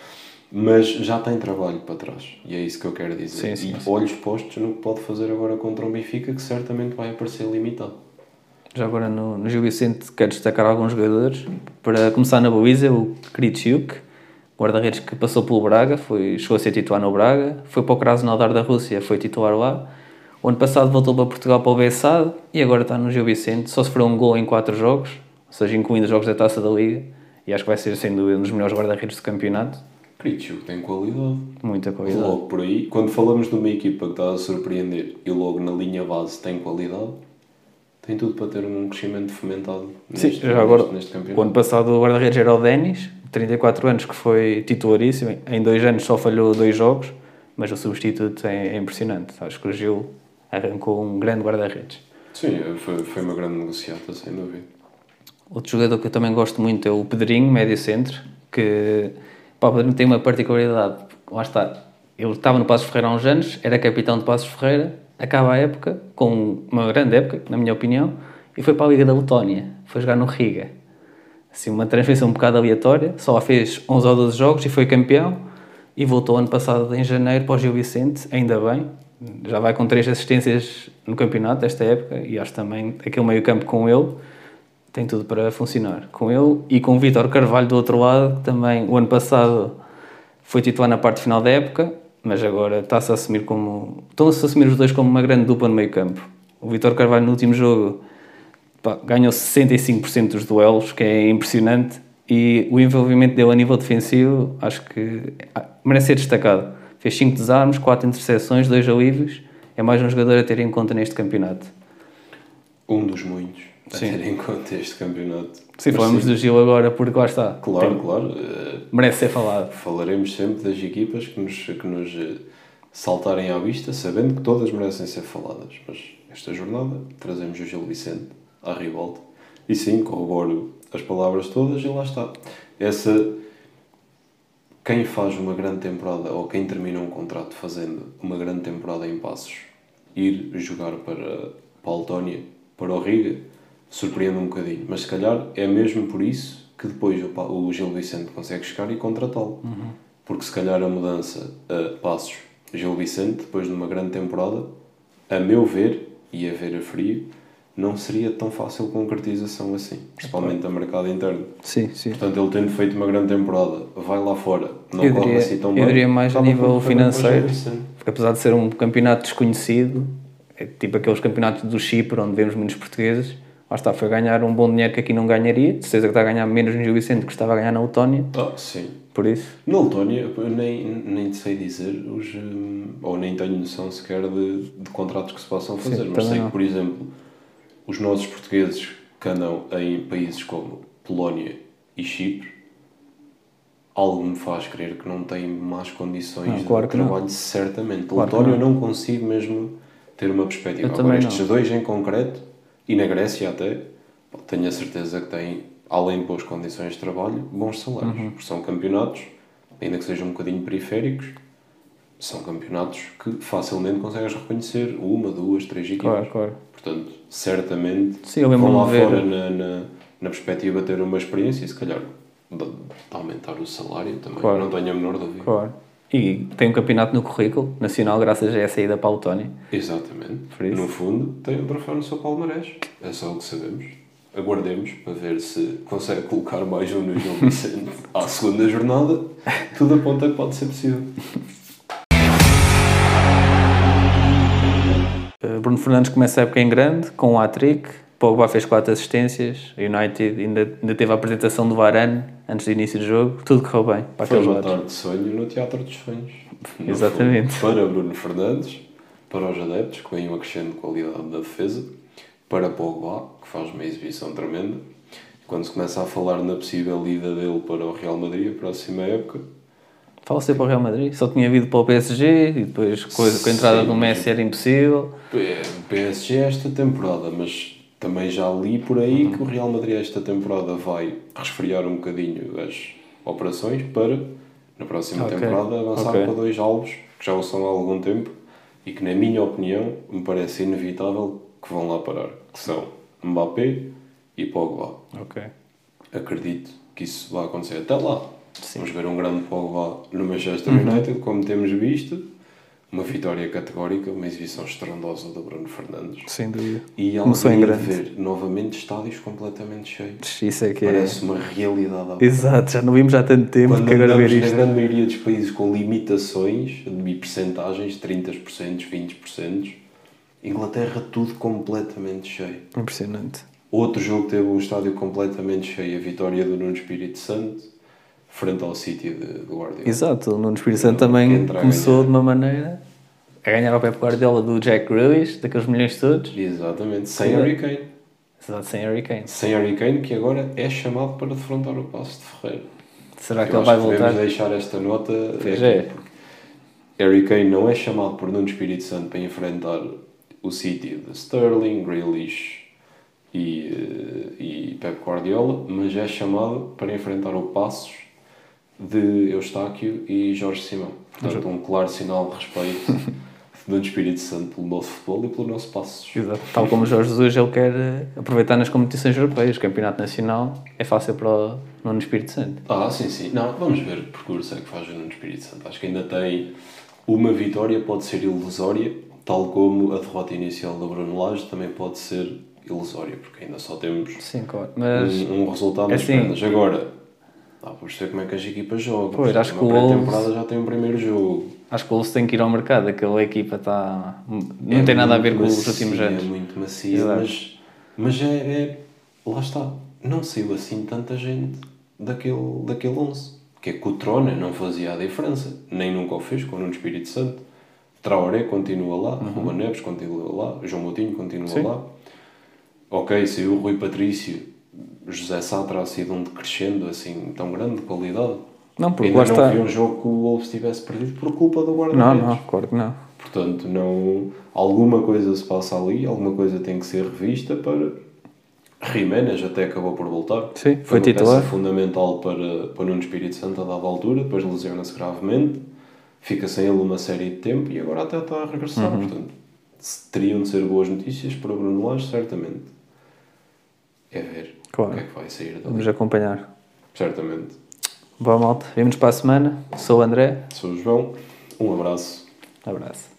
Mas já tem trabalho para trás. E é isso que eu quero dizer. Sim, sim, e sim. olhos postos no que pode fazer agora contra o Benfica, que certamente vai aparecer limitado. Já agora no, no Gil Vicente quero destacar alguns jogadores. Para começar na Boísa, o Kriciuk, guarda-redes que passou pelo Braga, foi, chegou a ser titular no Braga, foi para o Krasnodar da Rússia, foi titular lá. O ano passado voltou para Portugal para o Bessade e agora está no Gil Vicente. Só sofreu um gol em quatro jogos, ou seja, incluindo os jogos da Taça da Liga. E acho que vai ser, sem dúvida, um dos melhores guarda-redes do campeonato. Kriciuk tem qualidade. Muita qualidade. Logo por aí, quando falamos de uma equipa que está a surpreender e logo na linha base tem qualidade, tem tudo para ter um crescimento fomentado neste, Sim, já agora, neste, neste campeonato. o ano passado o guarda-redes era o Denis, trinta e quatro anos, que foi titularíssimo. Em dois anos só falhou dois jogos, mas o substituto é, é impressionante. Acho que o Gil arrancou um grande guarda-redes. Sim, foi, foi uma grande negociata, sem dúvida. Outro jogador que eu também gosto muito é o Pedrinho, médio centro, que pá, o Pedrinho tem uma particularidade. Lá está, ele estava no Passos Ferreira há uns anos, era capitão de Passos Ferreira, acaba a época, com uma grande época, na minha opinião, e foi para a Liga da Letónia, foi jogar no Riga. Assim, uma transferência um bocado aleatória, só lá fez onze ou doze jogos e foi campeão, e voltou ano passado em janeiro para o Gil Vicente, ainda bem, já vai com três assistências no campeonato desta época, e acho também aquele meio campo com ele tem tudo para funcionar. Com ele e com o Vítor Carvalho do outro lado, que também o ano passado foi titular na parte final da época, mas agora está-se a assumir como... Estão-se a assumir os dois como uma grande dupla no meio campo. O Vítor Carvalho no último jogo pá, ganhou sessenta e cinco por cento dos duelos, que é impressionante, e o envolvimento dele a nível defensivo acho que merece ser destacado. Fez cinco desarmes, quatro interseções, dois alívios. É mais um jogador a ter em conta neste campeonato. Um dos muitos a Sim. ter em conta este campeonato. Sim, falamos do Gil agora porque lá está. Claro, Tem, claro. Uh, merece ser falado. Falaremos sempre das equipas que nos, que nos uh, saltarem à vista, sabendo que todas merecem ser faladas. Mas esta jornada trazemos o Gil Vicente à ribalta. E sim, corroboro as palavras todas e lá está. Essa... Quem faz uma grande temporada, ou quem termina um contrato fazendo uma grande temporada em Passos, ir jogar para, para a Letónia, para o Riga, surpreende um bocadinho. Mas se calhar é mesmo por isso que depois o, o Gil Vicente consegue chegar e contratá-lo. Uhum. Porque se calhar a mudança a Passos, Gil Vicente, depois de uma grande temporada, a meu ver, e a ver a frio, não seria tão fácil concretização assim, principalmente a mercado interno. Sim, sim. Portanto, ele tendo feito uma grande temporada, vai lá fora, não eu corre diria, assim tão eu bem. diria mais a nível financeiro, Vicente. porque apesar de ser um campeonato desconhecido, é tipo aqueles campeonatos do Chipre, onde vemos muitos portugueses, lá está, foi ganhar um bom dinheiro que aqui não ganharia, de certeza que está a ganhar menos no Gil Vicente que estava a ganhar na Letónia. Ah, sim. Por isso. Na Letónia, eu nem, nem sei dizer, os, ou nem tenho noção sequer de, de contratos que se possam fazer, sim, mas sei não. que, por exemplo, os nossos portugueses que andam em países como Polónia e Chipre, algo me faz crer que não têm más condições não, claro de trabalho, não. certamente. Claro Letónia eu não. não consigo mesmo ter uma perspectiva. Eu Agora, estes não. dois em concreto, e na Grécia até, tenho a certeza que têm, além de boas condições de trabalho, bons salários. Uhum. Porque são campeonatos, ainda que sejam um bocadinho periféricos, são campeonatos que facilmente consegues reconhecer uma, duas, três equipas. Claro, claro. Portanto, certamente Sim, eu vão lá ver... fora na, na, na perspectiva de ter uma experiência e se calhar de, de aumentar o salário também, claro. não tenho a menor dúvida. Claro. E tem um campeonato no currículo nacional graças a essa ida para a Letónia. Exatamente. No fundo, tem um troféu no seu palmarés. É só o que sabemos. Aguardemos para ver se consegue colocar mais um no Gil Vicente à segunda jornada. Tudo aponta que pode ser possível. Bruno Fernandes começa a época em grande, com um hat-trick. Pogba fez quatro assistências. A United ainda, ainda teve a apresentação do Varane antes do início do jogo. Tudo correu bem para Foi aqueles uma lados. tarde de sonho no Teatro dos Sonhos. No Exatamente. fundo, para Bruno Fernandes, para os adeptos, que vêm acrescendo qualidade na defesa, para Pogba, que faz uma exibição tremenda. Quando se começa a falar na possível ida dele para o Real Madrid, a próxima época... Fala-se para o Real Madrid. Só tinha vindo para o P S G e depois coisa, com a entrada Sim, do Messi era impossível. O P S G esta temporada, mas também já li por aí uhum. que o Real Madrid esta temporada vai resfriar um bocadinho as operações para, na próxima okay. temporada, avançar okay. para dois alvos que já o são há algum tempo e que, na minha opinião, me parece inevitável que vão lá parar, que são Mbappé e Pogba. Okay. Acredito que isso vai acontecer. Até lá, Sim. Vamos ver um grande Pogba no Manchester Uhum. United, como temos visto. Uma vitória categórica, uma exibição estrondosa do Bruno Fernandes. Sem dúvida. E Começou em alegria de grande. ver novamente estádios completamente cheios. Isso é que é... Parece uma realidade. Exato, já não vimos há tanto tempo Quando que agora ver andamos na isto. grande maioria dos países com limitações de percentagens, trinta por cento, vinte por cento, Inglaterra tudo completamente cheio. Impressionante. Outro jogo teve um estádio completamente cheio, a vitória do Nuno Espírito Santo, frente ao City de, de Guardiola. Exato, o Nuno Espírito Santo Que também entra a começou ganhar. de uma maneira a ganhar ao Pep Guardiola do Jack Grealish, daqueles milhões todos. Exatamente, sem Sim. Harry Kane. Exato, sem Harry Kane. Sem Harry Kane, que agora é chamado para defrontar o Paço de Ferreira. Será que Eu ele acho vai que voltar? devemos deixar esta nota. Pois é é. que Harry Kane não é chamado por Nuno Espírito Santo para enfrentar o City de Sterling, Grealish e, eh, e Pep Guardiola, mas é chamado para enfrentar o Passos de Eustáquio e Jorge Simão. Portanto, um claro sinal de respeito do Nuno Espírito Santo pelo nosso futebol e pelo nosso Passos. Exato. Tal como o Jorge Jesus, ele quer eh, aproveitar nas competições europeias. O campeonato nacional é fácil para o Nuno Espírito Santo. Ah, sim, sim. Não, vamos ver que percurso é que faz o Nuno Espírito Santo. Acho que ainda tem uma vitória, pode ser ilusória, tal como a derrota inicial do Bruno Lage também pode ser ilusória, porque ainda só temos Sim, claro. Mas um, um resultado nas assim- pernas. Agora, dá para perceber como é que as equipas jogam. Pois, acho Uma que o Wolves- pré-temporada já tem um primeiro jogo. acho que o Wolves tem que ir ao mercado. Aquela equipa está... Não É tem nada a muito ver com os macia, últimos anos. É muito macia, Exato. mas, mas é, é... Lá está. Não saiu assim tanta gente daquele, daquele onze. Que é que o Trone não fazia a diferença. Nem nunca o fez com o Nuno Espírito Santo. Traoré continua lá. Uhum. Ruben Neves continua lá. João Moutinho continua Sim. lá. Ok, saiu o Rui Patrício. José Sá terá sido um decrescendo assim tão grande de qualidade. Não, porque Ainda lá não está... vi um jogo que o Wolves tivesse perdido por culpa do Não, guarda-redes. não, claro que não. Portanto, não, alguma coisa se passa ali, alguma coisa tem que ser revista para... Jiménez até acabou por voltar. Sim, foi uma titular. peça fundamental para, para Nuno Espírito Santo a dada altura, depois lesiona-se gravemente, fica sem ele uma série de tempo e agora até está a regressar. Uhum. Portanto, se- teriam de ser boas notícias para Bruno Lage, certamente. É ver Claro. o que é que vai sair dali. Vamos acompanhar. Certamente. Boa malta. Vemo-nos para a semana. Sou o André. Sou o João, um abraço. Abraço.